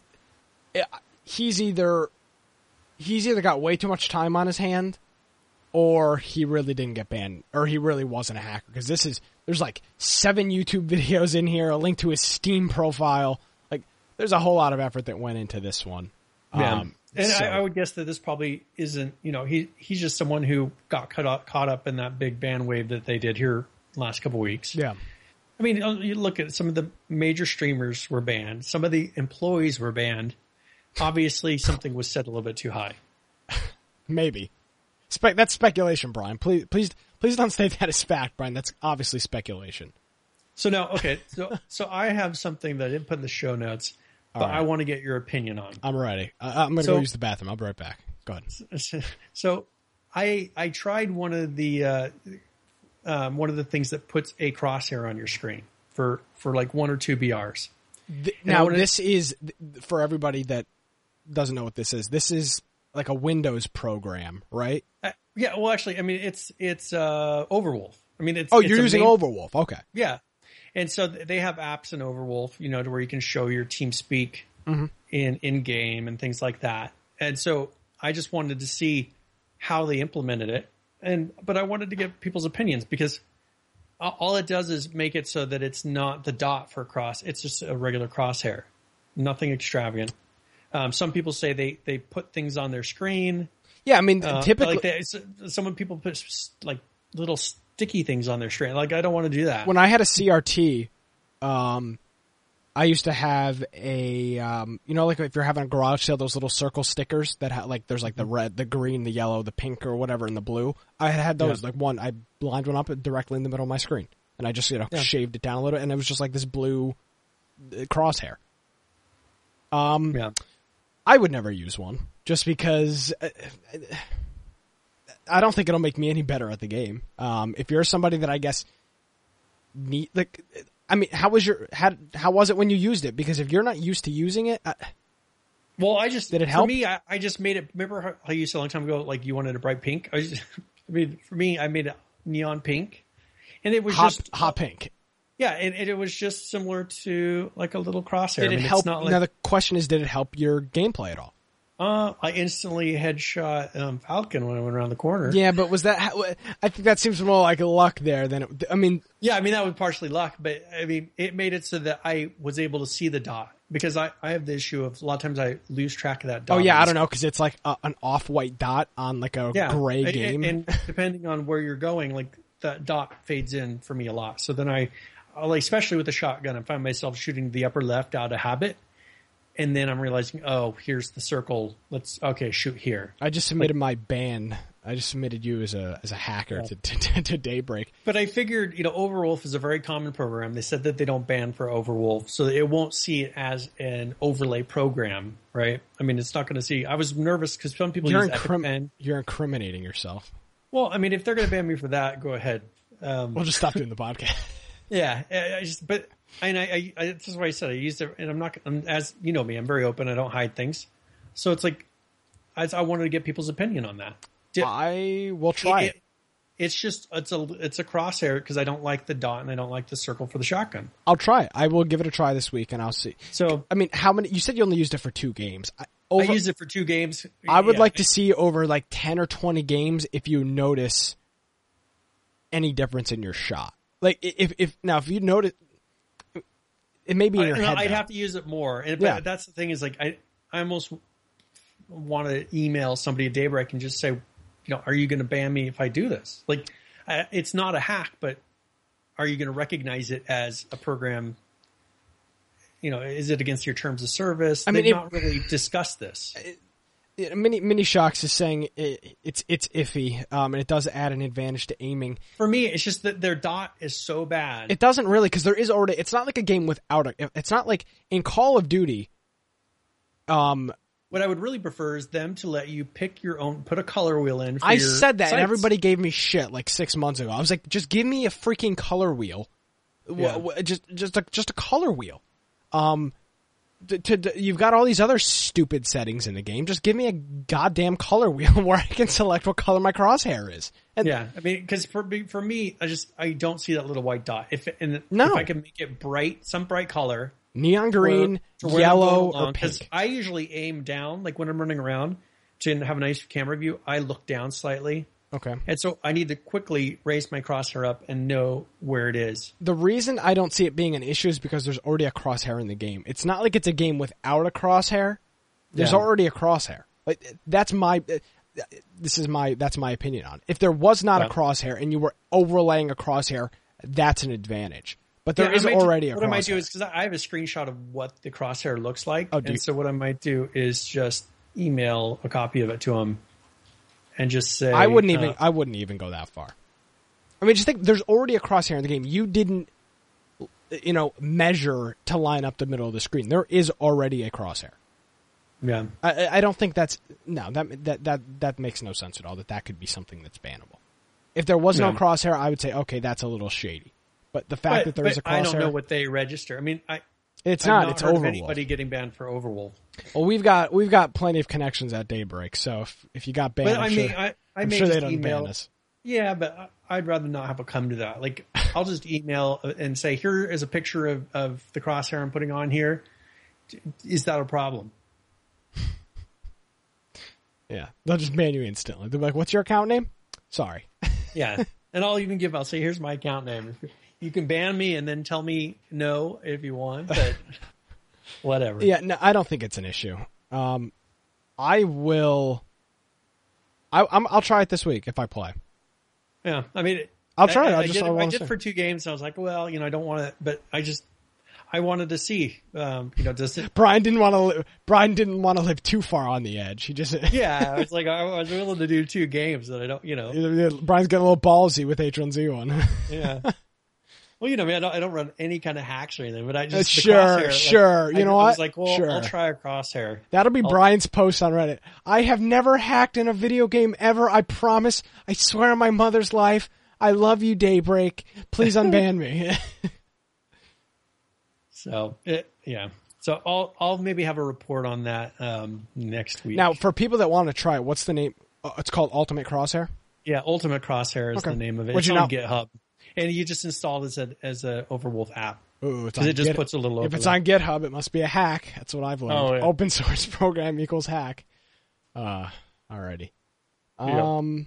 he's either he's either got way too much time on his hand or he really didn't get banned or he really wasn't a hacker because this is there's like seven YouTube videos in here, a link to his Steam profile. Like there's a whole lot of effort that went into this one. Yeah. Um, and so- I, I would guess that this probably isn't, you know, he he's just someone who got caught up, caught up in that big ban wave that they did here last couple of weeks. yeah. I mean, you look at some of the major streamers were banned. Some of the employees were banned. Obviously, something was set a little bit too high. Maybe. Spe- that's speculation, Brian. Please please please don't state that as fact, Brian. That's obviously speculation. So now, okay, so so I have something that I didn't put in the show notes, but All right. I want to get your opinion on. I'm ready. Uh, I'm going to So- go use the bathroom. I'll be right back. Go ahead. So I I tried one of the uh, um, one of the things that puts a crosshair on your screen for for like one or two B Rs. Th- And I now wanna- this is th- for everybody that doesn't know what this is. This is like a Windows program, right? Uh, yeah, well, actually, I mean, it's it's uh, Overwolf. I mean, it's Oh, it's you're a using main- Overwolf. Okay. Yeah, and so th- they have apps in Overwolf, you know, to where you can show your team speak Mm-hmm. in in game and things like that. And so I just wanted to see how they implemented it, and but I wanted to get people's opinions because a- all it does is make it so that it's not the dot for cross; it's just a regular crosshair, nothing extravagant. Um, some people say they they put things on their screen. Yeah, I mean, Uh, typically like they, s- some people put s- like little sticky things on their screen. Like I don't want to do that. when I had a C R T, um, I used to have a, um, you know, like if you're having a garage sale, those little circle stickers that ha- like there's like the red, the green, the yellow, the pink, or whatever, and the blue. I had had those. Yeah. Like one, I lined one up directly in the middle of my screen, and I just you know Yeah. shaved it down a little, and it was just like this blue uh, crosshair. Um, Yeah. I would never use one just because uh, I don't think it'll make me any better at the game. Um, if you're somebody that I guess need like. I mean, how was your how how was it when you used it? Because if you're not used to using it, I, Well, I just Did it for help? me. I, I just made it. Remember how, how you said a long time ago, like you wanted a bright pink. I, just, I mean, for me, I made it neon pink, and it was hot just hot pink. yeah, and, and it was just similar to like a little crosshair. Did I it mean, help? It's not like, Now the question is, did it help your gameplay at all? uh, I instantly headshot um, Falcon when I went around the corner. Yeah, but was that? How, I think that seems more like luck there than. It, I mean, Yeah, I mean that was partially luck, but I mean it made it so that I was able to see the dot because I, I have the issue of a lot of times I lose track of that dot. oh yeah, I don't know because it's like a, an off-white dot on like a Yeah, gray and- game. and, and depending on where you're going, like that dot fades in for me a lot. So then I, I'll, like, especially with the shotgun, I find myself shooting the upper left out of habit, and then I'm realizing, oh, here's the circle. Let's okay, shoot here. I just submitted my ban. I just submitted you as a as a hacker to, to to Daybreak. But I figured, you know, Overwolf is a very common program. They said that they don't ban for Overwolf, so it won't see it as an overlay program, right? I mean, it's not going to see. I was nervous because some people You're use Epic incrim- Pen. you're incriminating yourself. Well, I mean, if they're going to ban me for that, go ahead. Um, We'll just stop doing the podcast. yeah, I I just but and I, I, I this is what I said. I used it, and I'm not. I'm, as you know me, I'm very open. I don't hide things. So it's like I, I wanted to get people's opinion on that. Did- I will try it. it, it's just it's a it's a crosshair because I don't like the dot and I don't like the circle for the shotgun. I'll try it. I will give it a try this week, and I'll see. So I mean, how many? You said you only used it for two games. I, over, I used it for two games. I would Yeah. like to see over like ten or twenty games if you notice any difference in your shot. Like if if now if you notice, it may be in your I, head. I'd though. have to use it more. And Yeah. but that's the thing is like I I almost want to email somebody at Daybreak and just say, you know, are you going to ban me if I do this? Like, I, it's not a hack, but are you going to recognize it as a program? You know, is it against your terms of service? I mean, They've it- not really discussed this. Yeah, Mini Mini Shocks is saying it, it's it's iffy, um, and it does add an advantage to aiming. For me, it's just that their dot is so bad. It doesn't really because there is already. It's not like a game without a. It's not like in Call of Duty. Um, What I would really prefer is them to let you pick your own, put a color wheel in. For I your said that, and sights. everybody gave me shit like six months ago. I was like, just give me a freaking color wheel, W- Yeah. w- just just a, just a color wheel. Um, to, to, to- you've got all these other stupid settings in the game. Just give me a goddamn color wheel where I can select what color my crosshair is. And Yeah, I mean, because for me, for me, I just I don't see that little white dot. If and No. if I can make it bright, some bright color, neon green, to where I'm yellow, going along, or 'cause pink. I usually aim down, like when I'm running around to have a nice camera view. I look down slightly, Okay. and so I need to quickly raise my crosshair up and know where it is. The reason I don't see it being an issue is because there's already a crosshair in the game. It's not like it's a game without a crosshair. There's Yeah. already a crosshair. Like that's my. uh, This is my. That's my opinion on it. If there was not Yeah. a crosshair and you were overlaying a crosshair, that's an advantage. But there Yeah, I is might do- already a What crosshair. I might do is because I have a screenshot of what the crosshair looks like, Oh, do and you- so what I might do is just email a copy of it to them, and just say I wouldn't even. uh, I wouldn't even go that far. I mean, just think. There's already a crosshair in the game. You didn't, you know, measure to line up the middle of the screen. There is already a crosshair. yeah. I, I don't think that's no that that that that makes no sense at all. That that could be something that's bannable. If there was no Yeah. crosshair, I would say okay, that's a little shady. But the fact But, that there is a but I don't know crosshair, what they register. I mean, I it's I've not. not It's heard of Overwolf. anybody getting banned for Overwolf. Well, we've got we've got plenty of connections at Daybreak. So if if you got banned, But I'm I sure, mean, I, I I'm may sure they just don't email. ban us. Yeah, but I- I'd rather not have it come to that. Like, I'll just email and say, "Here is a picture of, of the crosshair I'm putting on here. Is that a problem?" Yeah, they'll just ban you instantly. They'll be like, "What's your account name?" Sorry. Yeah, and I'll even give. I'll say, "Here's my account name. You can ban me and then tell me no if you want, but whatever." Yeah, no, I don't think it's an issue. Um, I will. I, I'm, I'll try it this week if I play. Yeah, I mean, I'll try it. I, I I just did, I I wanna did say. for two games. And I was like, well, you know, I don't want to, but I just, I wanted to see, um, you know, does it? Brian didn't want to. Li- Brian didn't want to live too far on the edge. He just Yeah, I was like, I was willing to do two games that I don't, you know. Brian's getting a little ballsy with H one Z one. Yeah. Well, you know, I mean, I don't, I don't run any kind of hacks or anything, but I just the sure, crosshair, sure. Like, you I, know I what? was like, well, sure. I'll try a crosshair. That'll be I'll, Brian's post on Reddit. I have never hacked in a video game ever. I promise. I swear on my mother's life. I love you, Daybreak. Please unban me. So, it, yeah. So I'll I'll maybe have a report on that um, next week. Now, for people that want to try it, what's the name? Uh, it's called Ultimate Crosshair? Yeah, Ultimate Crosshair is Okay. the name of it. What'd It's you on know? GitHub. And you just install it as a as a Overwolf app. Ooh, it's Because on it just Git- puts a little If it's overlay. on GitHub, it must be a hack. That's what I've learned. Oh, yeah. Open source program equals hack. Uh, alrighty. Yeah. Um,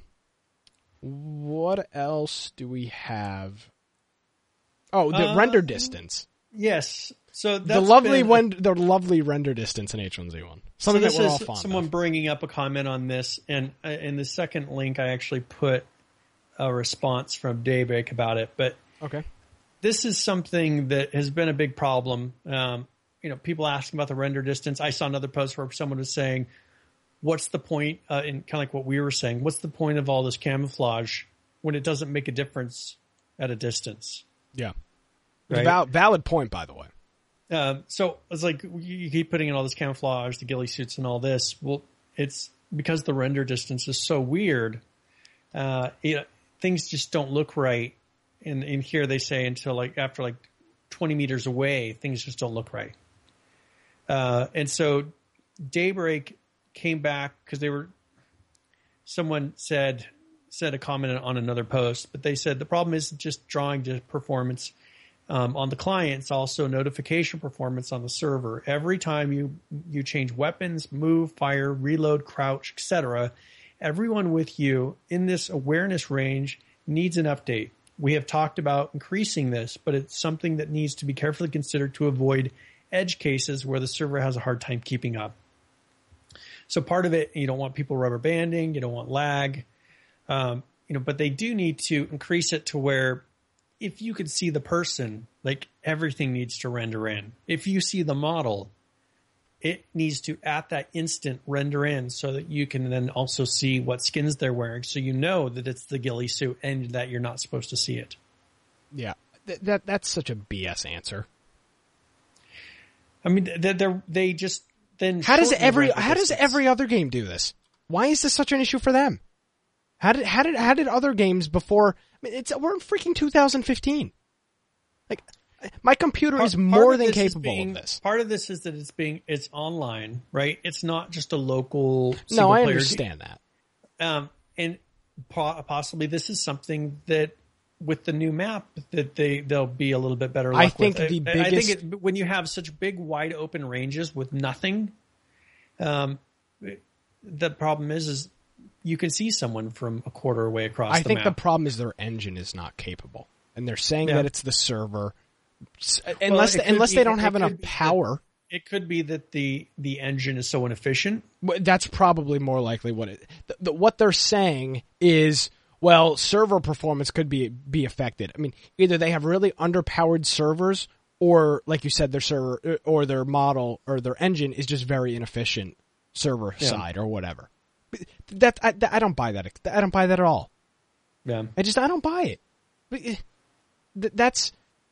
what else do we have? Oh, the Uh, render distance. Yes. So that's The lovely been, wen- the lovely render distance in H one Z one. Something so that this we're is all fond someone of. bringing up a comment on this, and uh, in the second link, I actually put a response from Daybreak about it. But Okay. this is something that has been a big problem. Um, you know, people asking about the render distance. I saw another post where someone was saying, "What's the point?" Uh, in kind of like what we were saying. What's the point of all this camouflage when it doesn't make a difference at a distance? Yeah. Right? Val- valid point, by the way. Um, so it's like you you keep putting in all this camouflage, the ghillie suits, and all this. Well, it's because the render distance is so weird. Uh, you know, things just don't look right. And in here they say until like after like twenty meters away, things just don't look right. Uh, and so Daybreak came back because they were. Someone said said a comment on another post, but they said the problem isn't just drawing to performance. Um, on the client, it's also notification performance on the server. Every time you you change weapons, move, fire, reload, crouch, et cetera, everyone with you in this awareness range needs an update. We have talked about increasing this, but it's something that needs to be carefully considered to avoid edge cases where the server has a hard time keeping up. So part of it, you don't want people rubber banding, you don't want lag, um, you know, but they do need to increase it to where if you could see the person, like everything needs to render in. If you see the model, it needs to at that instant render in so that you can then also see what skins they're wearing. So you know that it's the ghillie suit and that you're not supposed to see it. Yeah. Th- that That's such a B S answer. I mean, they they they just then How does shorten the every render how does distance. every other game do this? Why is this such an issue for them? How did how did how did other games before? I mean, it's we're in freaking two thousand fifteen. Like my computer Part- is part more of than this is capable being- of this. Part of this is that it's being it's online, right? It's not just a local. No, I single-player understand that. Um, and po- possibly this is something that with the new map that they they'll be a little bit better. Luck I think with. the I, I biggest- think it, when you have such big, wide open ranges with nothing, um, the problem is is you can see someone from a quarter away across. I the think map. the problem is their engine is not capable, and they're saying Yeah. that it's the server. S- Unless it they, could unless be- they don't it have could enough be that- power, It could be that the the engine is so inefficient. Well, that's probably more likely what it. The, the, what they're saying is, well, server performance could be be affected. I mean, either they have really underpowered servers, or like you said, their server or their model or their engine is just very inefficient server Yeah. side or whatever. That I, I don't buy that. I don't buy that at all. Yeah. I just I don't buy it. But, eh, th- That's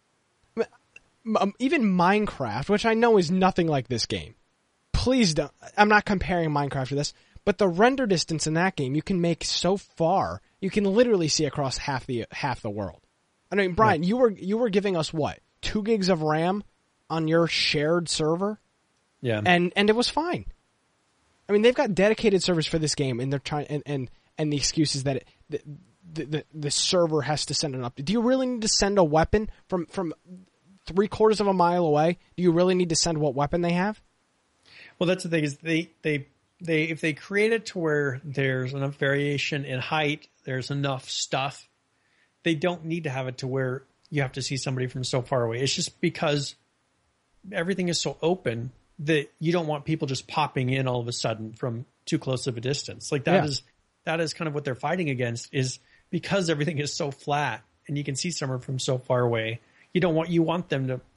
um, even Minecraft, which I know is nothing like this game. Please don't. I'm not comparing Minecraft to this, but the render distance in that game you can make so far. You can literally see across half the half the world. I mean, Brian, you were you were giving us what two gigs of RAM on your shared server, Yeah. and and it was fine. I mean, they've got dedicated servers for this game, and they're trying and and, and the excuse is that it, the, the the the server has to send an update. Do you really need to send a weapon from from three quarters of a mile away? Do you really need to send what weapon they have? Well, that's the thing is they, they, they, if they create it to where there's enough variation in height, there's enough stuff, they don't need to have it to where you have to see somebody from so far away. It's just because everything is so open that you don't want people just popping in all of a sudden from too close of a distance. Like that Yeah. is, that is kind of what they're fighting against is because everything is so flat and you can see someone from so far away. You don't want, you want them to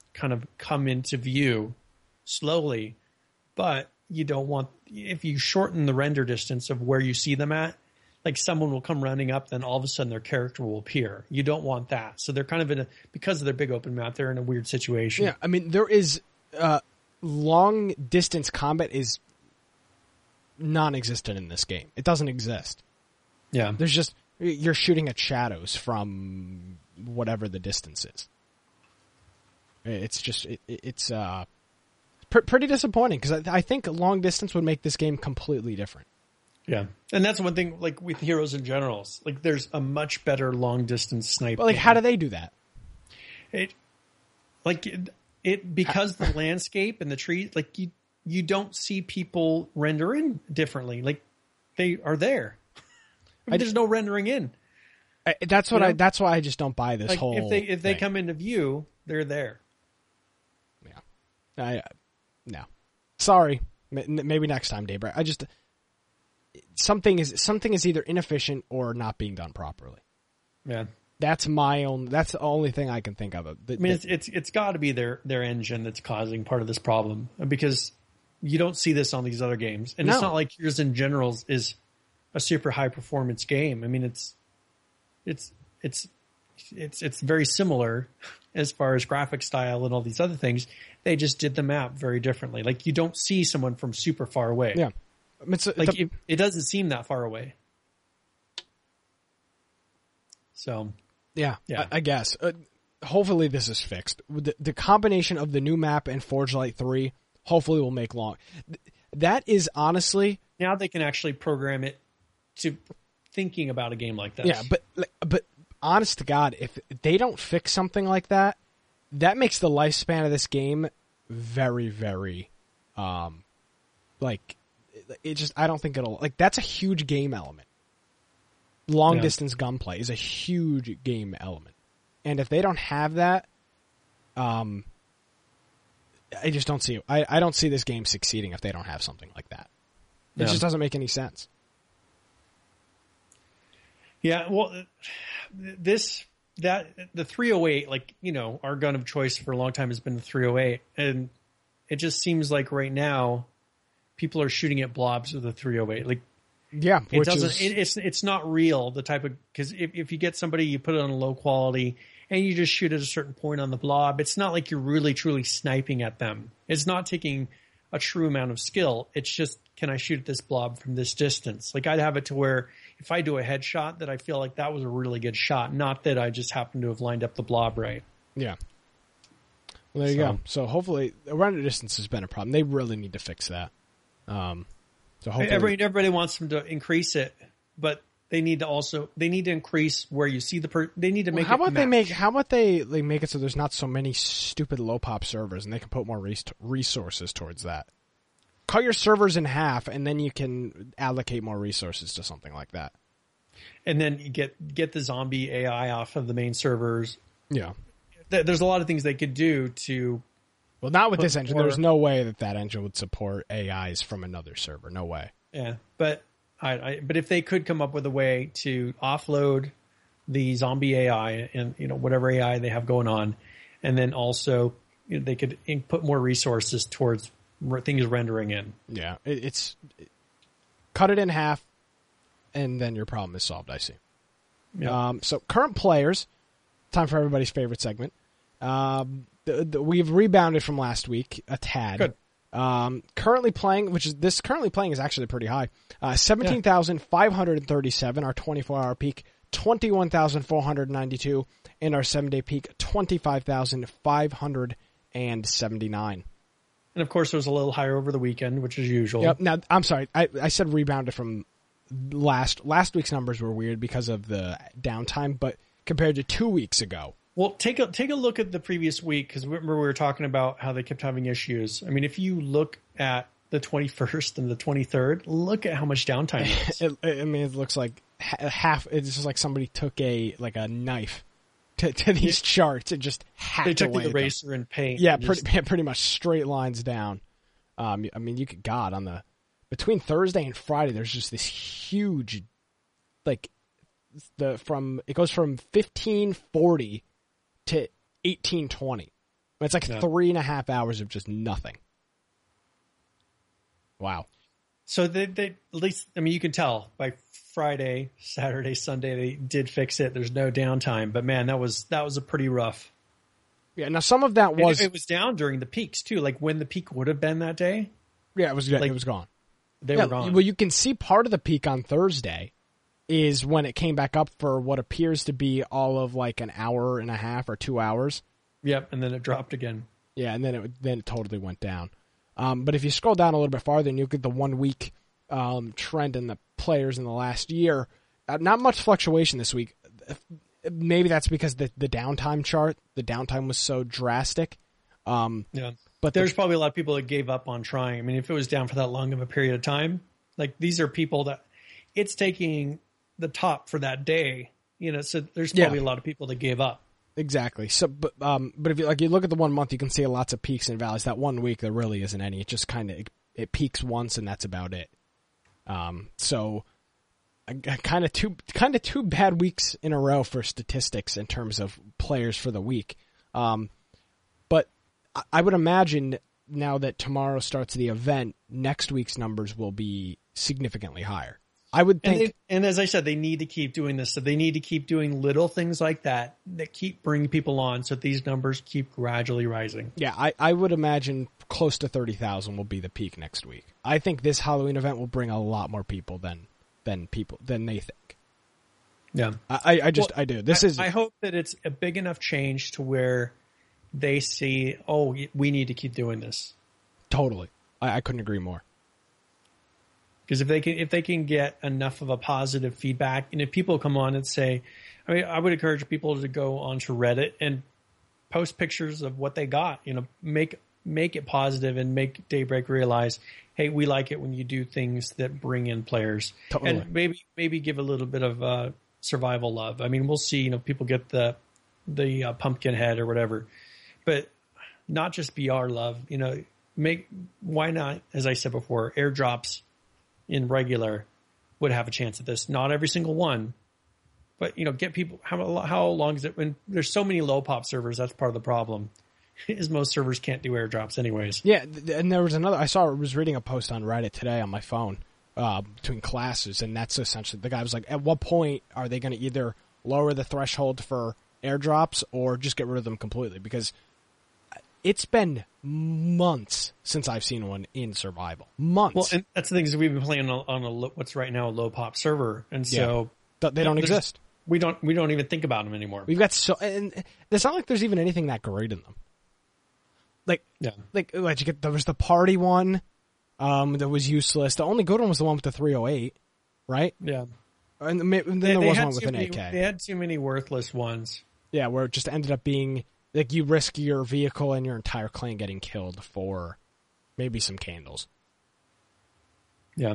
kind of come into view slowly, but you don't want, if you shorten the render distance of where you see them at, like someone will come running up, then all of a sudden their character will appear. You don't want that. So they're kind of in a, because of their big open map, they're in a weird situation. Yeah, I mean, there is, uh, long distance combat is non-existent in this game. It doesn't exist. Yeah. There's just, you're shooting at shadows from whatever the distance is. It's just, it, it's, uh, pr- pretty disappointing because I, I think long distance would make this game completely different. Yeah. And that's one thing, like with Heroes and Generals, like there's a much better long distance snipe. But like, game. how do they do that? It, like it, it because the landscape and the trees, like you, you don't see people render in differently. Like they are there. I mean, I there's no rendering in. I, that's what You know? I, that's why I just don't buy this Like whole if they, if they thing. come into view, they're there. Yeah. I, no. Sorry. M- Maybe next time, Daybreak. I just, something is, something is either inefficient or not being done properly. Yeah. That's my own, that's the only thing I can think of. The, I mean, it's, it's, it's gotta be their, their engine that's causing part of this problem because you don't see this on these other games. And No. it's not like Heroes and Generals is a super high performance game. I mean, it's, it's, it's, it's, it's very similar as far as graphic style and all these other things. They just did the map very differently. Like you don't see someone from super far away. yeah. It's, Like the, it, it doesn't seem that far away. So yeah, Yeah. I, I guess. Uh, hopefully this is fixed. The, the combination of the new map and Forge Light three hopefully will make long. That is honestly, now they can actually program it to thinking about a game like this. yeah, but like, but honest to God, if they don't fix something like that, that makes the lifespan of this game very, very, um, like, it just, I don't think it'll, like, that's a huge game element. Long Yeah. distance gunplay is a huge game element. And if they don't have that, um, I just don't see it. I, I don't see this game succeeding if they don't have something like that. It Yeah. just doesn't make any sense. Yeah, well, this, that, the three oh eight, like, you know, our gun of choice for a long time has been the three oh eight. And it just seems like right now, people are shooting at blobs with the three oh eight. Like, Yeah, it which doesn't, is, it, it's, it's not real, the type of, because if, if you get somebody, you put it on a low quality, and you just shoot at a certain point on the blob, it's not like you're really truly sniping at them. It's not taking a true amount of skill. It's just, can I shoot at this blob from this distance? Like I'd have it to where if I do a headshot that I feel like that was a really good shot, not that I just happen to have lined up the blob right. yeah. Well, there you So- go. So hopefully, the render distance has been a problem. They really need to fix that. Um, so hopefully, Everybody, everybody wants them to increase it, but they need to also, they need to increase where you see the per, they need to Well, make how it about they match. make how about they like make it so there's not so many stupid low pop servers and they can put more res- resources towards that. Cut your servers in half and then you can allocate more resources to something like that. And then you get, get the zombie A I off of the main servers. Yeah. Th- There's a lot of things they could do to, Well, not with But this engine. more- There's no way that that engine would support A Is from another server. No way. yeah, but I, I, but if they could come up with a way to offload the zombie A I and, you know, whatever A I they have going on, and then also, you know, they could in- put more resources towards re- things rendering in. Yeah, it, it's it, cut it in half, and then your problem is solved. I see. Yeah. Um, so current players, time for everybody's favorite segment. Um, the, the, we've rebounded from last week a tad. Good. Um, currently playing, which is this currently playing is actually pretty high. Uh, seventeen thousand five hundred thirty-seven, our twenty-four hour peak, twenty-one thousand four hundred ninety-two, and our seven day peak, twenty-five thousand five hundred seventy-nine. And of course, it was a little higher over the weekend, which is usual. Yep. Now, I'm sorry. I, I said rebounded from last last week's numbers were weird because of the downtime, but compared to two weeks ago. Well, take a take a look at the previous week because remember we were talking about how they kept having issues. I mean, if you look at the twenty-first and the twenty-third, look at how much downtime there is. It, I mean, it looks like ha- half. It's just like somebody took a like a knife to, to these charts and just hacked They took away the at them. eraser and paint. Yeah, and pretty, just- yeah, pretty much straight lines down. Um, I mean, you could God on the between Thursday and Friday. There's just this huge, like the from it goes from fifteen forty to eighteen twenty. It's like Yeah. three and a half hours of just nothing. Wow. So they, they at least, I mean, you can tell by Friday, Saturday, Sunday, they did fix it. There's no downtime, but man, that was, that was a pretty rough. Yeah. Now some of that And was it, it was down during the peaks too. Like when the peak would have been that day, yeah, it was good. like, It was gone. they Yeah, were gone. well, you can see part of the peak on Thursday is when it came back up for what appears to be all of like an hour and a half or two hours. Yep. And then it dropped again. Yeah, and then it then it totally went down. Um, but if you scroll down a little bit farther and you look at the one week um, trend in the players in the last year, uh, not much fluctuation this week. Maybe that's because the the downtime chart, the downtime was so drastic. Um, Yeah. but There's the, probably a lot of people that gave up on trying. I mean, if it was down for that long of a period of time, like these are people that it's taking the top for that day, you know, so there's Yeah. probably a lot of people that gave up. exactly. So, but um, but if you like, you look at the one month, you can see lots of peaks and valleys. That one week, there really isn't any. It just kind of it, it peaks once, and that's about it. Um, so, kind of two kind of two bad weeks in a row for statistics in terms of players for the week. Um, but I, I would imagine now that tomorrow starts the event, next week's numbers will be significantly higher. I would And, think. they, and as I said, they need to keep doing this. So they need to keep doing little things like that that keep bringing people on so that these numbers keep gradually rising. Yeah, I, I would imagine close to thirty thousand will be the peak next week. I think this Halloween event will bring a lot more people than than people than they think. Yeah. I, I just Well, I do. This I, is I hope that it's a big enough change to where they see, oh, we need to keep doing this. totally. I, I couldn't agree more. Because if they can, if they can get enough of a positive feedback, and if people come on and say, I mean, I would encourage people to go onto Reddit and post pictures of what they got. You know, make make it positive and make Daybreak realize, hey, we like it when you do things that bring in players, Totally. and maybe maybe give a little bit of uh, survival love. I mean, we'll see. You know, people get the the uh, pumpkin head or whatever, but not just B R love. You know, make why not? As I said before, airdrops in regular would have a chance at this. Not every single one, but you know, get people. How how long is it? When there's so many low pop servers, that's part of the problem. Is most servers can't do airdrops anyways. Yeah, th- and there was another. I saw. I was reading a post on Reddit today on my phone uh, between classes, and that's essentially the guy was like, "At what point are they going to either lower the threshold for airdrops or just get rid of them completely?" Because it's been months since I've seen one in survival. Months. Well, and that's the thing is we've been playing on a, on a lo- what's right now a low pop server, and so Th- they don't there's- exist. we don't we don't even think about them anymore. We've got so, and it's not like there's even anything that great in them. Like, Yeah. like, like you get there was the party one, um, that was useless. The only good one was the one with the three oh eight, right? Yeah, And, the, and then they, there they was had one with too an many, A K. They had too many worthless ones. Yeah, where it just ended up being like you risk your vehicle and your entire clan getting killed for maybe some candles. Yeah.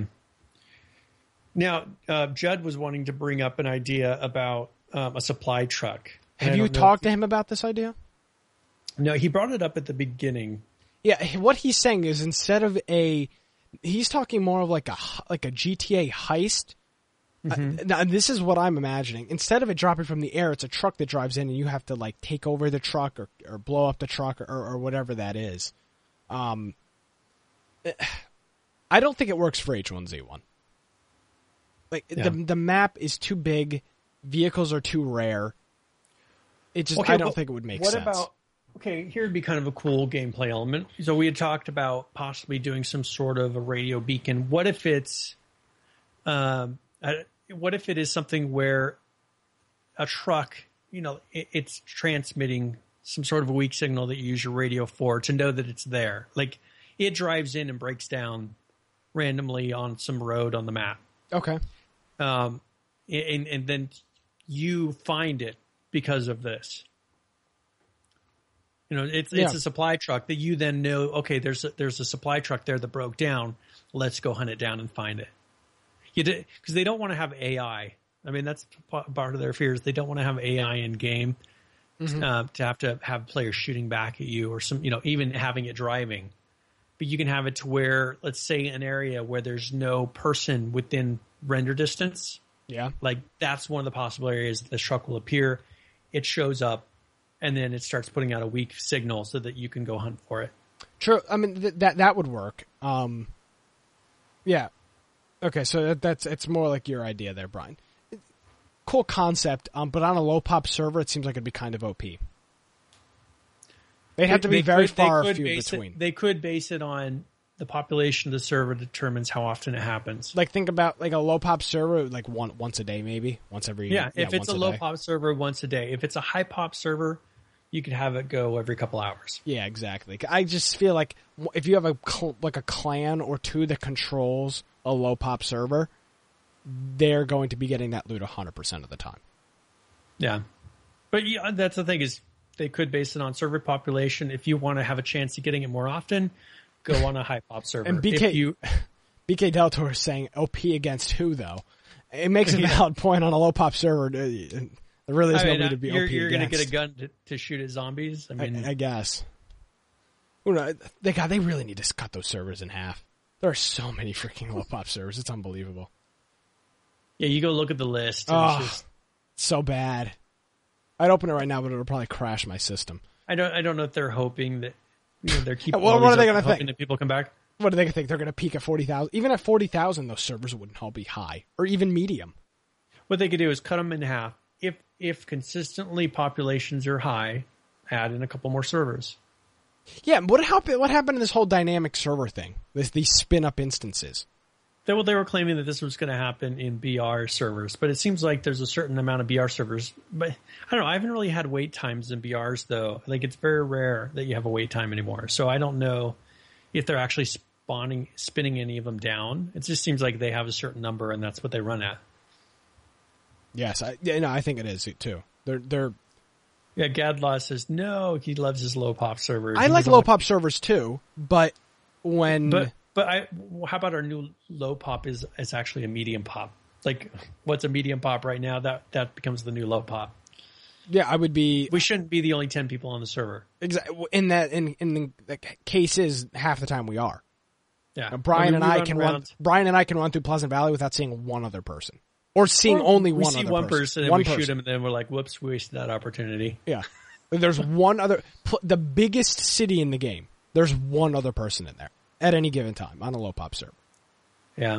Now, uh, Judd was wanting to bring up an idea about um, a supply truck. And Have I you don't know talked if- to him about this idea? No, he brought it up at the beginning. Yeah, what he's saying is instead of a, he's talking more of like a like a G T A heist. Mm-hmm. Uh, now, this is what I'm imagining. Instead of it dropping from the air, it's a truck that drives in, and you have to like take over the truck or, or blow up the truck or, or whatever that is. Um, I don't think it works for H one Z one. Like Yeah. the the map is too big, vehicles are too rare. It just Okay, I don't well, think it would make what sense. about? Okay, here would be kind of a cool gameplay element. So we had talked about possibly doing some sort of a radio beacon. What if it's, um, uh, what if it is something where a truck, you know, it, it's transmitting some sort of a weak signal that you use your radio for to know that it's there. Like it drives in and breaks down randomly on some road on the map. Okay. Um, and, and then you find it because of this. You know, it's Yeah. it's a supply truck that you then know. Okay, there's a, there's a supply truck there that broke down. Let's go hunt it down and find it. You did because they don't want to have A I. I mean, that's p- part of their fears. They don't want to have A I in game Mm-hmm. uh, to have to have players shooting back at you or some, you know, even having it driving. But you can have it to where, let's say, an area where there's no person within render distance. Yeah. Like that's one of the possible areas that this truck will appear. It shows up, and then it starts putting out a weak signal so that you can go hunt for it. True. I mean, th- that that would work. Um, yeah. Okay, so that, that's it's more like your idea there, Brian. Cool concept, um, but on a low pop server, it seems like it'd be kind of O P. They'd have to be They very could- they far could few base between. It, they could base it on the population of the server determines how often it happens. Like think about like a low pop server, like one once a day, maybe once every. Yeah, if it's once a low day. pop server once a day. If it's a high pop server, you could have it go every couple hours. Yeah, exactly. I just feel like if you have a cl- like a clan or two that controls a low pop server, they're going to be getting that loot one hundred percent of the time. Yeah. But yeah, that's the thing is they could base it on server population. If you want to have a chance of getting it more often, go on a high pop server. And B K, if you, B K Deltor is saying O P against who though? It makes a valid point on a low pop server. There really is I mean, nobody to be you're, O P you're against. going to get a gun to, to shoot at zombies. I mean, I, I guess. Who knows? They God, they really need to cut those servers in half. There are so many freaking low pop servers. It's unbelievable. yeah, you go look at the list. And Oh, it's just, so bad. I'd open it right now, but it'll probably crash my system. I don't. I don't know if they're hoping that you know, they're keeping. Well, all what these are they open, gonna think? hoping that people come back? What do they think? They're going to peak at forty thousand? Even at forty thousand, those servers wouldn't all be high. Or even medium. What they could do is cut them in half. If if consistently populations are high, add in a couple more servers. Yeah, what happened, what happened in this whole dynamic server thing? This, these spin-up instances. They, well, they were claiming that this was going to happen in B R servers, but it seems like there's a certain amount of B R servers. But I don't know. I haven't really had wait times in B Rs, though. Like, it's very rare that you have a wait time anymore. So I don't know if they're actually spawning, spinning any of them down. It just seems like they have a certain number, and that's what they run at. Yes, I, yeah, no, I think it is, too. They're, they're, Yeah, Gadlaw says, no, he loves his low pop servers. I He like doesn't low want- pop servers, too, but when... But but I, how about our new low pop is is actually a medium pop? Like, what's a medium pop right now? That that becomes the new low pop. yeah, I would be... We shouldn't be the only ten people on the server. Exactly. In that, in in the cases, half the time we are. Yeah, Now, Brian I mean, and we I run can around, run. Brian and I can run through Pleasant Valley without seeing one other person, or seeing or only we one see other one person. person and one we person. shoot him, and then we're like, "Whoops, we wasted that opportunity." Yeah, there's one other. pl- The biggest city in the game. There's one other person in there at any given time on a low pop server. Yeah.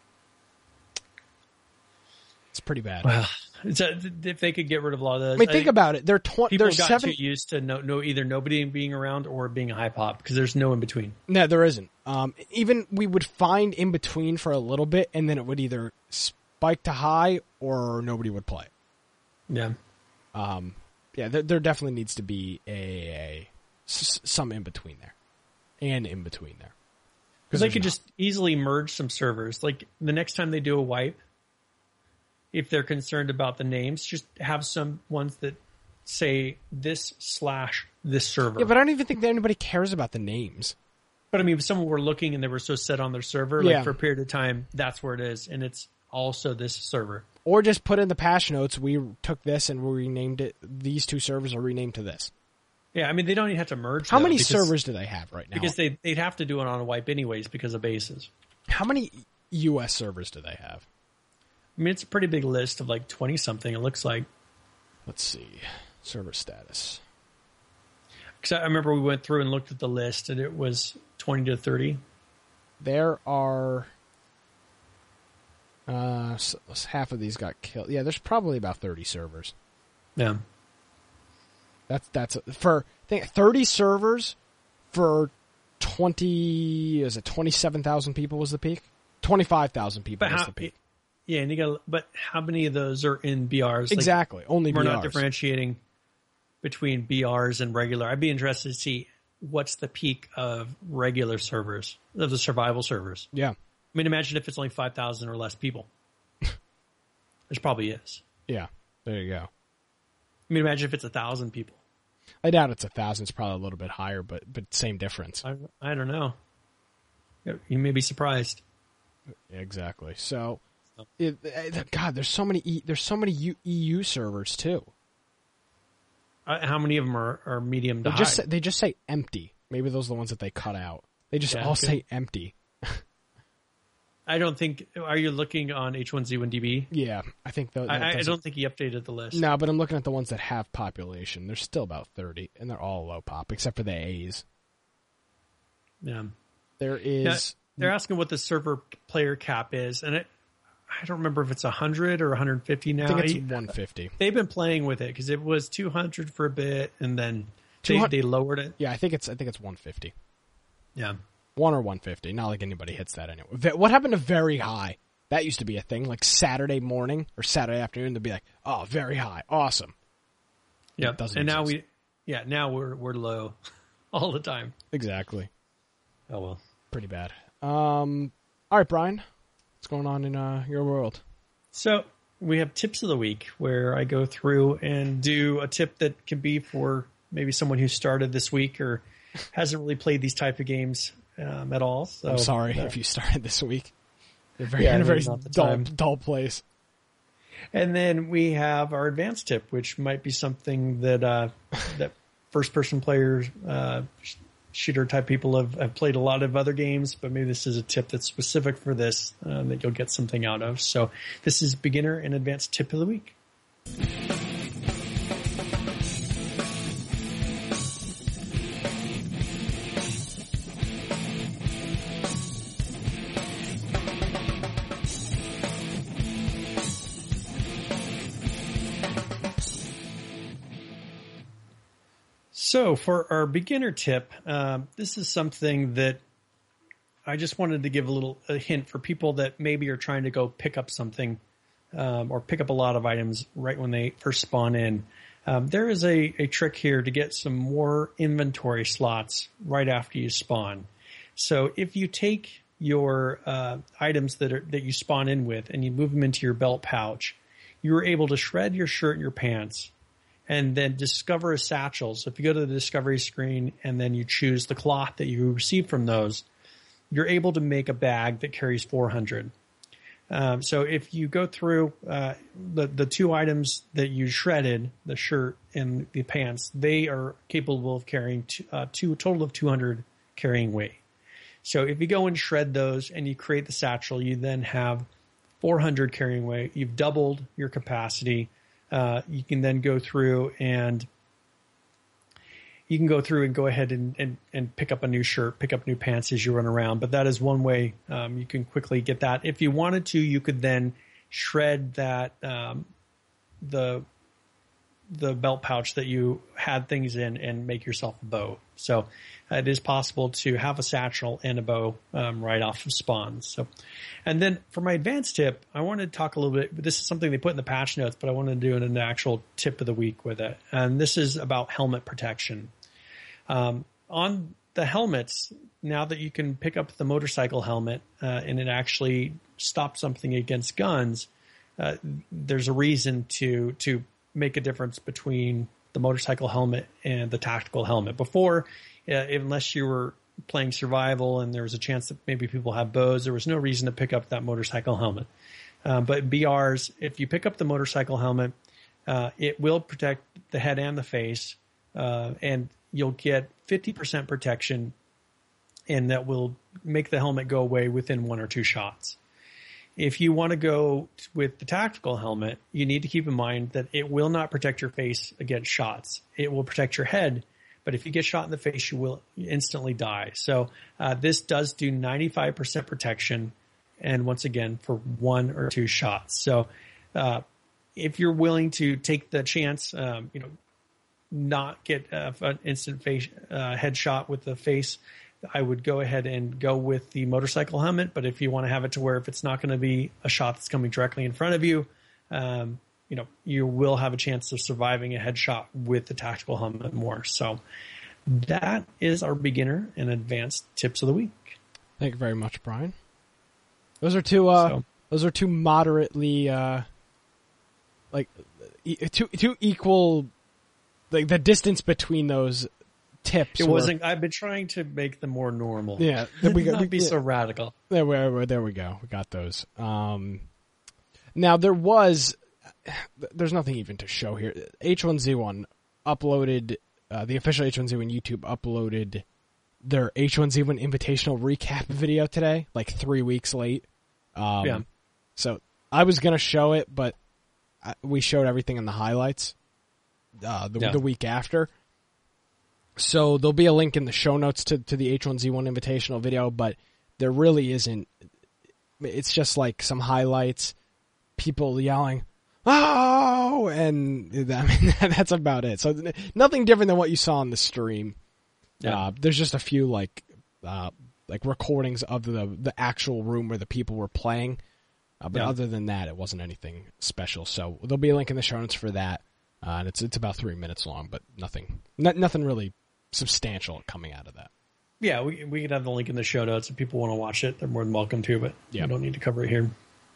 It's pretty bad. Well, it's a, if they could get rid of a lot of those, I mean, think think about it. They're twenty. people There's got seven. too used to no, no either nobody being around or being a high pop because there's no in between. No, there isn't. Um, even we would find in between for a little bit, and then it would either spike to high or nobody would play. Yeah. Um, yeah, there, there definitely needs to be a, a s- some in between there, and in between there. Because they there's could not. just easily merge some servers. Like the next time they do a wipe, if they're concerned about the names, just have some ones that say this slash this server. Yeah, but I don't even think that anybody cares about the names. But I mean, if someone were looking and they were so set on their server, Yeah. like for a period of time, that's where it is, and it's also this server. Or just put in the patch notes, we took this and we renamed it, these two servers are renamed to this. Yeah, I mean, they don't even have to merge. How though, many because, servers do they have right now? Because they they'd have to do it on a wipe anyways because of bases. How many U S servers do they have? I mean, it's a pretty big list of like twenty something. It looks like. Let's see. Server status. Because I remember we went through and looked at the list, and it was twenty to thirty. There are... Uh, s- half of these got killed. Yeah, there's probably about thirty servers. Yeah. That's that's for think thirty servers for twenty. Is it twenty seven thousand people was the peak? Twenty five thousand people But was how? the peak. Yeah, and you got. But how many of those are in B Rs? Like, Exactly, only we're B Rs. not differentiating between B Rs and regular. I'd be interested to see what's the peak of regular servers, of the survival servers. Yeah, I mean, imagine if it's only five thousand or less people. Which probably is. yeah. There you go. I mean, imagine if it's a thousand people. I doubt it's a thousand. It's probably a little bit higher, but but same difference. I, I don't know. You may be surprised. Exactly. So, it, it- God, there's so many. E, there's so many U, E U servers too. Uh, how many of them are, are medium to They high? just say, they just say empty. Maybe those are the ones that they cut out. They just Yeah, all okay. say empty. I don't think. Are you looking on H one Z one D B? Yeah, I think that. that I, I doesn't- don't think he updated the list. No, but I'm looking at the ones that have population. There's still about thirty, and they're all low pop, except for the A's. Yeah. There Yeah, is. they're asking what the server player cap is, and it, I don't remember if it's one hundred or one hundred fifty now. I think it's I- one fifty. They've been playing with it because it was two hundred for a bit, and then they, two hundred they lowered it. Yeah, I think it's. I think it's one fifty. Yeah. One or one fifty. Not like anybody hits that anyway. Ve- What happened to very high? That used to be a thing. Like Saturday morning or Saturday afternoon, they'd be like, "Oh, very high, awesome." Yeah. It doesn't And now exist. we, yeah, now we're we're low all the time. Exactly. Oh well. Pretty bad. Um. All right, Brian. What's going on in uh, your world? So we have tips of the week where I go through and do a tip that can be for maybe someone who started this week or hasn't really played these type of games um, at all. So I'm sorry uh, if you started this week. You're very, Yeah, in a very maybe not the dull, time. dull place. And then we have our advanced tip, which might be something that uh, that first person players, uh, sh- shooter type people have, have played a lot of other games, but maybe this is a tip that's specific for this uh, that you'll get something out of. So this is beginner and advanced tip of the week. So for our beginner tip, um, this is something that I just wanted to give a little a hint for people that maybe are trying to go pick up something um, or pick up a lot of items right when they first spawn in. Um, there is a, a trick here to get some more inventory slots right after you spawn. So if you take your uh, items that are that you spawn in with and you move them into your belt pouch, you're able to shred your shirt and your pants and then discover a satchel. So if you go to the discovery screen and then you choose the cloth that you receive from those, you're able to make a bag that carries four hundred. Um, so if you go through uh, the the two items that you shredded, the shirt and the pants, they are capable of carrying two, uh, two a total of two hundred carrying weight. So if you go and shred those and you create the satchel, you then have four hundred carrying weight. You've doubled your capacity. Uh, you can then go through and you can go through and go ahead and, and, and pick up a new shirt, pick up new pants as you run around. But that is one way um, you can quickly get that. If you wanted to, you could then shred that um, the the belt pouch that you had things in and make yourself a bow. So uh, it is possible to have a satchel and a bow um, right off of spawn. So, and then for my advanced tip, I wanted to talk a little bit. This is something they put in the patch notes, but I wanted to do an actual tip of the week with it. And this is about helmet protection. Um, on the helmets, now that you can pick up the motorcycle helmet uh, and it actually stops something against guns, uh, there's a reason to to make a difference between the motorcycle helmet and the tactical helmet. Before, uh, unless you were playing survival and there was a chance that maybe people have bows, there was no reason to pick up that motorcycle helmet. Uh, but B Rs, if you pick up the motorcycle helmet, uh, it will protect the head and the face, uh, and you'll get fifty percent protection, and that will make the helmet go away within one or two shots. If you want to go with the tactical helmet, you need to keep in mind that it will not protect your face against shots. It will protect your head, but if you get shot in the face, you will instantly die. So uh, this does do ninety-five percent protection, and once again, for one or two shots. So uh, if you're willing to take the chance, um, you know, not get uh, an instant face uh, headshot with the face, I would go ahead and go with the motorcycle helmet. But if you want to have it to where if it's not going to be a shot that's coming directly in front of you, um, you know, you will have a chance of surviving a headshot with the tactical helmet more. So that is our beginner and advanced tips of the week. Thank you very much, Brian. Those are two. Uh, So- those are two moderately, uh, like, e- two two equal. Like the distance between those tips. It were- wasn't. I've been trying to make them more normal. Yeah, then we got- not we- be yeah. so radical. There, we, there we go. We got those. Um, now there was, there's nothing even to show here. H one Z one uploaded, uh, the official H one Z one YouTube uploaded their H one Z one Invitational recap video today, like three weeks late. Um, Yeah. So I was gonna show it, but I, we showed everything in the highlights uh, the, Yeah. the week after. So there'll be a link in the show notes to to the H one Z one Invitational video, but there really isn't. It's just like some highlights, people yelling, "Oh!" and I mean, that's about it. So nothing different than what you saw on the stream. Yeah. Uh, there's just a few like uh, like recordings of the the actual room where the people were playing, uh, but Yeah. other than that, it wasn't anything special. So there'll be a link in the show notes for that, uh, and it's it's about three minutes long, but nothing n- nothing really substantial coming out of that. Yeah, we we could have the link in the show notes if people want to watch it. They're more than welcome to, but Yeah. we don't need to cover it here.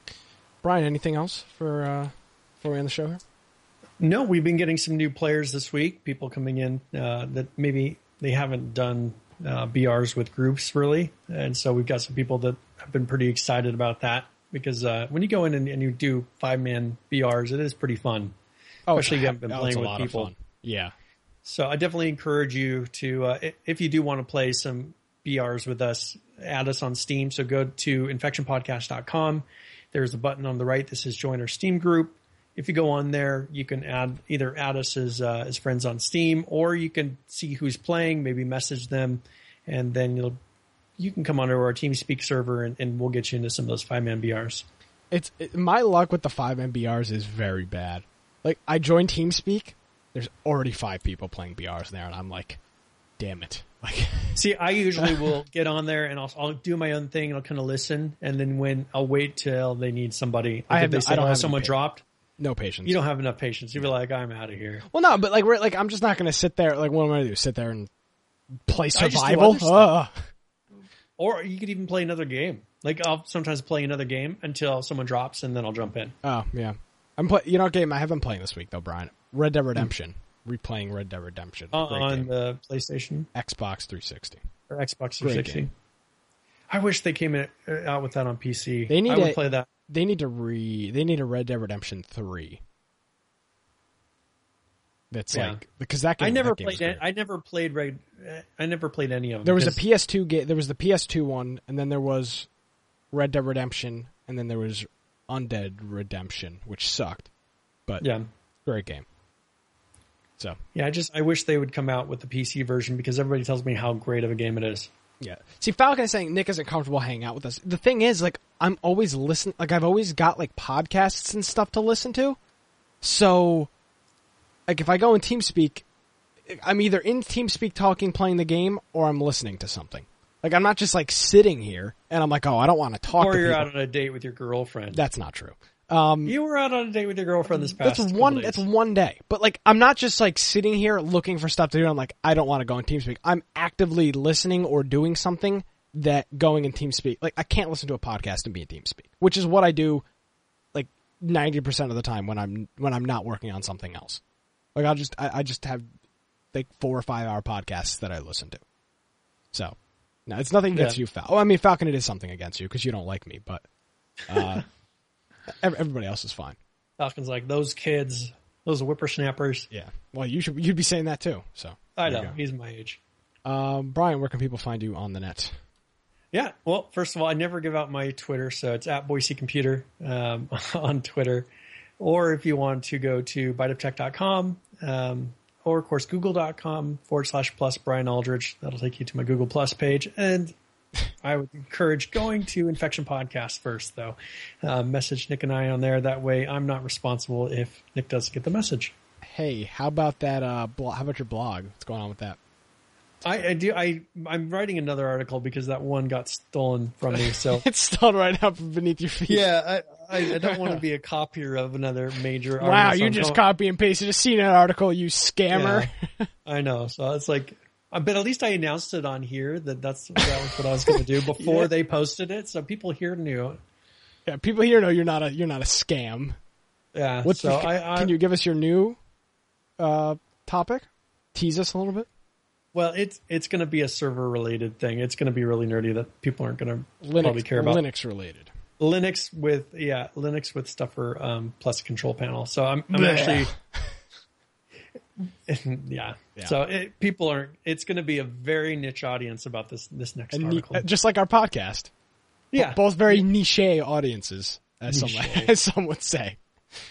Brian, anything else for uh, for we end the show here? No, we've been getting some new players this week. People coming in uh, that maybe they haven't done uh, B Rs with groups really, and so we've got some people that have been pretty excited about that because uh, when you go in and, and you do five man B Rs, it is pretty fun, especially if you haven't been Oh, it's playing a with lot of people. fun. Yeah. So I definitely encourage you to, uh, if you do want to play some B Rs with us, add us on Steam. So go to infection podcast dot com. There's a button on the right that says join our Steam group. If you go on there, you can add either add us as uh, as friends on Steam, or you can see who's playing, maybe message them, and then you'll you can come onto our TeamSpeak server, and, and we'll get you into some of those five man B Rs. It's it, my luck with the five M B Rs is very bad. Like I joined TeamSpeak, there's already five people playing B Rs there, and I'm like, damn it! Like, See, I usually will get on there and I'll, I'll do my own thing and I'll kind of listen, and then when I'll wait till they need somebody. Like I if have they no- say, I don't "Oh, have any someone pa- dropped," no patience. you don't have enough patience. You'll be like, "I'm out of here." Well, no, but like we're like I'm just not gonna sit there. Like, what am I gonna do? Sit there and play I just do survival? other stuff. Ugh. Or you could even play another game. Like I'll sometimes play another game until someone drops, and then I'll jump in. Oh yeah, I'm play. You know, what game I have been playing this week though, Brian. Red Dead Redemption. Replaying Red Dead Redemption. Uh, Great on game. the PlayStation Xbox three sixty. or Xbox Great three sixty. game. I wish they came in, uh, out with that on P C. They need I would a- play that. They need to re. They need a Red Dead Redemption three. That's Yeah. like because that game. I never that game was played. great. I never played. Red- uh, I never played any of them. There was a because- P S two game. There was the P S two one, and then there was Red Dead Redemption, and then there was Undead Redemption, which sucked, but Yeah. great game. So Yeah, I just I wish they would come out with the P C version because everybody tells me how great of a game it is. yeah. See, Falcon is saying Nick isn't comfortable hanging out with us. The thing is, like, I'm always listening. Like, I've always got like podcasts and stuff to listen to. So, like, if I go in TeamSpeak, I'm either in TeamSpeak talking, playing the game, or I'm listening to something. Like, I'm not just like sitting here and I'm like, oh, I don't want to talk Or to you're people. out on a date with your girlfriend. That's not true. Um, you were out on a date with your girlfriend this past. That's couple one. days. That's one day. But like, I'm not just like sitting here looking for stuff to do. I'm like, I don't want to go in TeamSpeak. I'm actively listening or doing something that going in TeamSpeak. Like, I can't listen to a podcast and be in TeamSpeak, which is what I do, like ninety percent of the time when I'm when I'm not working on something else. Like, I'll just I, I just have like four or five hour podcasts that I listen to. So, no, it's nothing against Yeah. you, Falcon. Oh, I mean, Falcon, it is something against you because you don't like me, but. Uh, Everybody else is fine. Falcon's like those kids, those whippersnappers. Yeah. Well, you should you'd be saying that too. So I there know you he's my age. go. Um, Brian, where can people find you on the net? Yeah. Well, first of all, I never give out my Twitter, so it's at Boise Computer um, on Twitter. Or if you want to go to bite of tech dot com, um, or of course google.com forward slash plus Brian Aldridge. That'll take you to my Google Plus page. And I would encourage going to Infection Podcast first, though. Uh, message Nick and I on there. That way I'm not responsible if Nick doesn't get the message. Hey, how about that? Uh, blo- how about your blog? What's going on with that? I, I do. I I'm writing another article because that one got stolen from me. So It's still right up beneath your feet. yeah, I, I, I don't want to be a copier of another major. Wow, artist. you I'm just going- copy and pasted a C N N article, you scammer. Yeah, I know. So it's like, uh, but at least I announced it on here that that's that was what I was going to do before Yeah. they posted it, so people here knew. Yeah, people here know you're not a you're not a scam. Yeah. What's so the, I, I can you give us your new uh, topic? Tease us a little bit. well, it's it's going to be a server related thing. It's going to be really nerdy that people aren't going to Linux, probably care about. Linux related. Linux with yeah, Linux with stuff for um, plus control panel. So I'm I'm Blech. actually yeah. Yeah. So it, people aren't. It's going to be a very niche audience about this this next And ne- article. just like our podcast. Yeah. Both very niche audiences, as some, as some would say.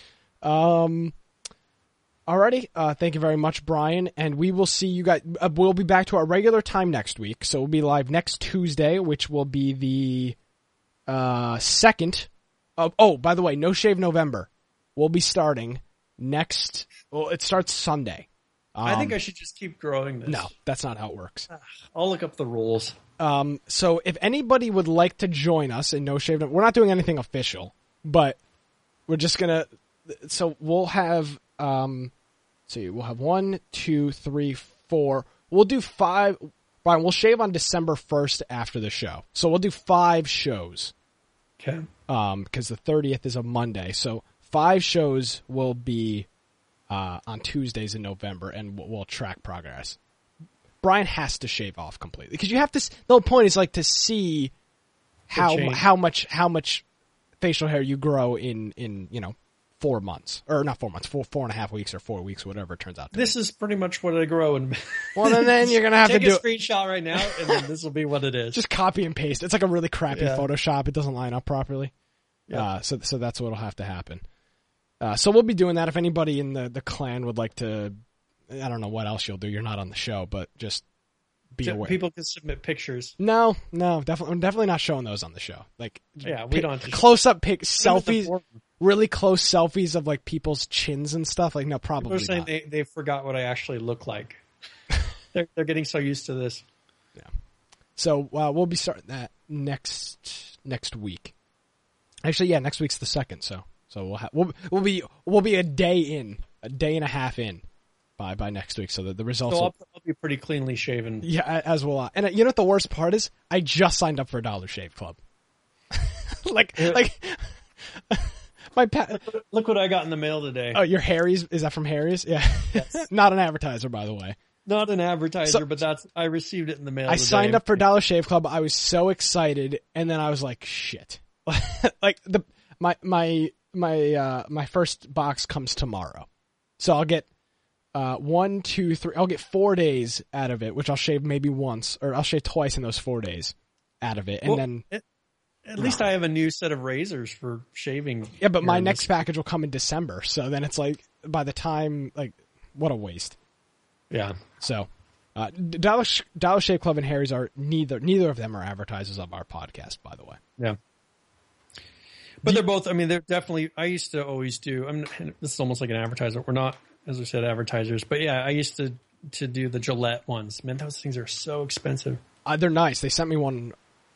Um, alrighty. Uh, thank you very much, Brian. And we will see you guys. Uh, we'll be back to our regular time next week. So we'll be live next Tuesday, which will be the uh, second of. Oh, by the way, No Shave November. We'll be starting next. Well, it starts Sunday. Um, I think I should just keep growing this. No, that's not how it works. I'll look up the rules. Um, so if anybody would like to join us in No Shave, we're not doing anything official, but we're just gonna. So we'll have. Um, see, we'll have one, two, three, four. We'll do five. Brian, we'll shave on December first after the show, so we'll do five shows. Okay. Um, because the thirtieth is a Monday, so five shows will be uh, on Tuesdays in November, and we'll, we'll track progress. Brian has to shave off completely because you have to. The whole point is like to see how change. how much how much facial hair you grow in in you know four months or not four months, four four and a half weeks or four weeks, whatever it turns out. To This be. is pretty much what I grow. And Well, then, then you're gonna have take to do a screenshot right now, and then this will be what it is. just copy and paste. It's like a really crappy Yeah. Photoshop. It doesn't line up properly. Yeah. Uh, so so that's what'll have to happen. Uh, so we'll be doing that. If anybody in the, the clan would like to, I don't know what else you'll do. You're not on the show, but just be So aware. people can submit pictures. No, no, definitely, I'm definitely not showing those on the show. Like, Yeah, we don't have to show- close up pic Even at the selfies, forum. really close selfies of like people's chins and stuff. Like, no, People probably are saying not. they, they forgot what I actually look like. they're, they're getting so used to this. So uh, we'll be starting that next next week. Actually, yeah, next week's the second. So so we'll have we'll we'll be we'll be a day in, a day and a half in by by next week. So that the results. So will, I'll, I'll be pretty cleanly shaven. yeah, as will I. And uh, you know what the worst part is? I just signed up for Dollar Shave Club. like like my pa- Look what I got in the mail today. oh, your Harry's, is that from Harry's? Yeah. Yes. Not an advertiser, by the way. Not an advertiser, So- but that's I received it in the mail. I today. signed up for Dollar Shave Club. I was so excited, and then I was like, "Shit!" Like the my my my uh, my first box comes tomorrow, so I'll get uh, one, two, three. I'll get four days out of it, which I'll shave maybe once, or I'll shave twice in those four days out of it, and Well, then At, at least I have a new set of razors for shaving. yeah. But my here in next this- package will come in December, so then it's like by the time like what a waste. Yeah. So, uh, Dollar, Sh- Dollar Shave Club and Harry's are neither, neither of them are advertisers of our podcast, by the way. Yeah. But they're both, I mean, they're definitely, I used to always do, I'm, this is almost like an advertiser. We're not, as we said, advertisers. But yeah, I used to, to do the Gillette ones. Man, those things are so expensive. Uh, they're nice. They sent me one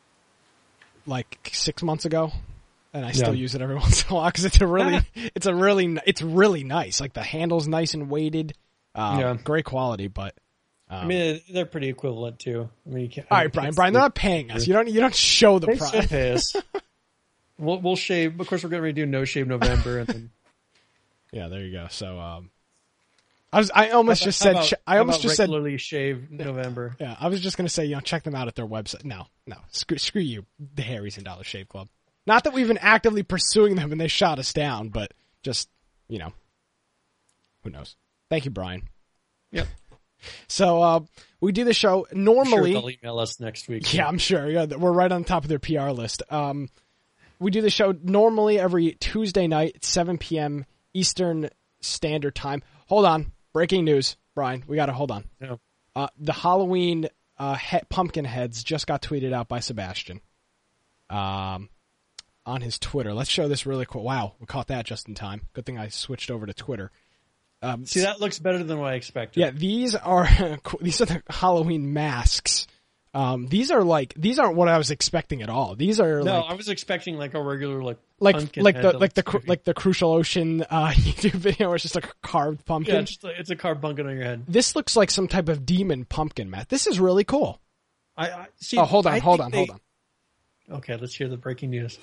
like six months ago, and I still Yeah. use it every once in a while because it's a really, it's a really, n- it's really nice. Like the handle's nice and weighted. Um, Yeah. Great quality, but. Um, I mean, they're pretty equivalent too. I mean, you can't. all right, Brian. Brian, they're not paying us. You don't. You don't show the They price. should pay us. We'll, we'll shave. Of course, we're going to do No Shave November, and then Yeah, there you go. So, um, I was. I almost How just about- said. how ch- about- I how almost about just said. regularly shave November. Yeah, I was just gonna say, you know, check them out at their website. No, no, screw, screw you, the Harry's and Dollar Shave Club. Not that we've been actively pursuing them and they shot us down, but just, you know, who knows? Thank you, Brian. Yep. So uh, we do the show I'm normally. sure they'll email us next week. Yeah, I'm sure. Yeah, we're right on top of their P R list. Um, we do the show normally every Tuesday night at seven p.m. Eastern Standard Time. Hold on, breaking news, Brian. We got to hold on. Yeah. Uh, the Halloween uh, he- pumpkin heads just got tweeted out by Sebastian um, on his Twitter. Let's show this really quick. Wow, we caught that just in time. Good thing I switched over to Twitter. Um, See, that looks better than what I expected. yeah, these are these are the Halloween masks. Um, these are like these aren't what I was expecting at all. These are No, like I was expecting like a regular like like pumpkin like head the that like the looks cru- creepy. like the Crucial Ocean uh, YouTube video where it's just like a carved pumpkin. yeah, it's, just, like- it's a carved pumpkin on your head. This looks like some type of demon pumpkin mask. This is really cool. I, I see. Oh, hold on, I hold think on, they- hold on. Okay, let's hear the breaking news.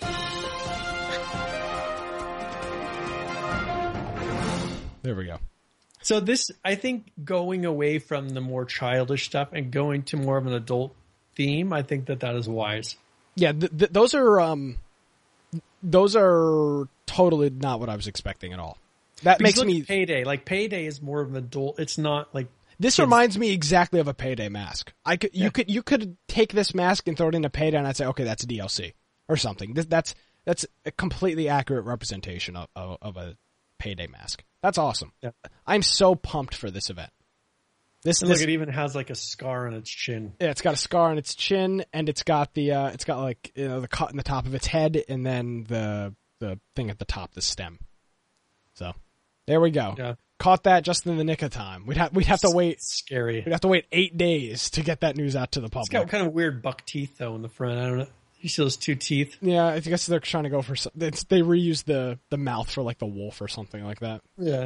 There we go. So this, I think, going away from the more childish stuff and going to more of an adult theme, I think that that is wise. Yeah, th- th- those are um, those are totally not what I was expecting at all. That Because makes look me. at Payday. Like Payday is more of an adult. It's not like This kids. reminds me exactly of a Payday mask. I could, you Yeah. could, you could take this mask and throw it into Payday, and I'd say, okay, that's D L C. or something. This, that's that's a completely accurate representation of, of, of a payday mask. That's awesome. Yeah. I'm so pumped for this event. This, And this look, it even has like a scar on its chin. yeah, it's got a scar on its chin, and it's got the uh, it's got like you know the cut in the top of its head, and then the the thing at the top, the stem. So there we go. Yeah. Caught that just in the nick of time. We'd have we'd have to wait. Scary. We'd have to wait eight days to get that news out to the public. It's got kind of weird buck teeth though in the front. I don't know. You see those two teeth? Yeah, I guess they're trying to go for. some- It's, they reuse the the mouth for like the wolf or something like that. Yeah.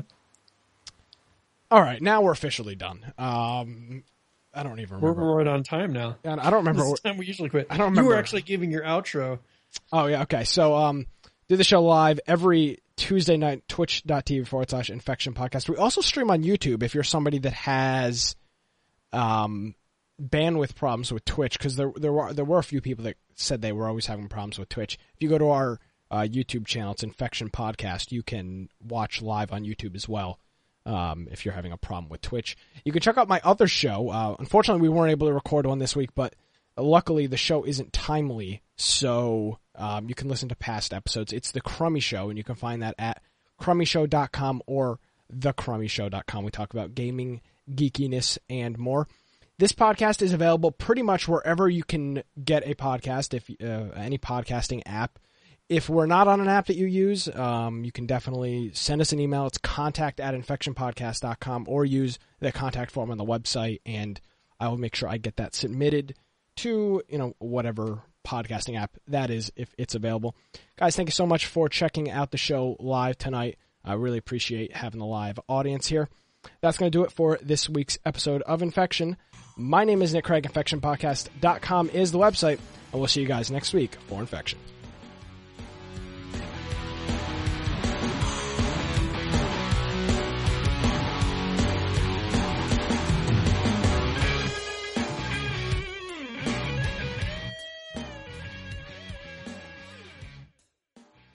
All right, now we're officially done. Um, I don't even We're, remember. we're right on time now. And I don't remember. This what- time we usually quit. I don't You were remember. actually giving your outro. Oh yeah, okay. So um, do the show live every Tuesday night, twitch.tv forward slash infection podcast. We also stream on YouTube if you're somebody that has um bandwidth problems with Twitch, because there there were there were a few people that said they were always having problems with Twitch. If you go to our uh, YouTube channel, it's Infection Podcast. You can watch live on YouTube as well. Um, if you're having a problem with Twitch, you can check out my other show. Uh, unfortunately, we weren't able to record one this week, but luckily the show isn't timely, so um, you can listen to past episodes. It's The Crummy Show, and you can find that at crummy show dot com or the crummy show dot com. We talk about gaming, geekiness, and more. This podcast is available pretty much wherever you can get a podcast, if uh, any podcasting app. If we're not on an app that you use, um, you can definitely send us an email. It's contact at infection podcast dot com, or use the contact form on the website, and I will make sure I get that submitted to, you know, whatever podcasting app that is, if it's available. Guys, thank you so much for checking out the show live tonight. I really appreciate having the live audience here. That's going to do it for this week's episode of Infection. My name is Nick Craig. infection podcast dot com is the website, and we'll see you guys next week for Infection.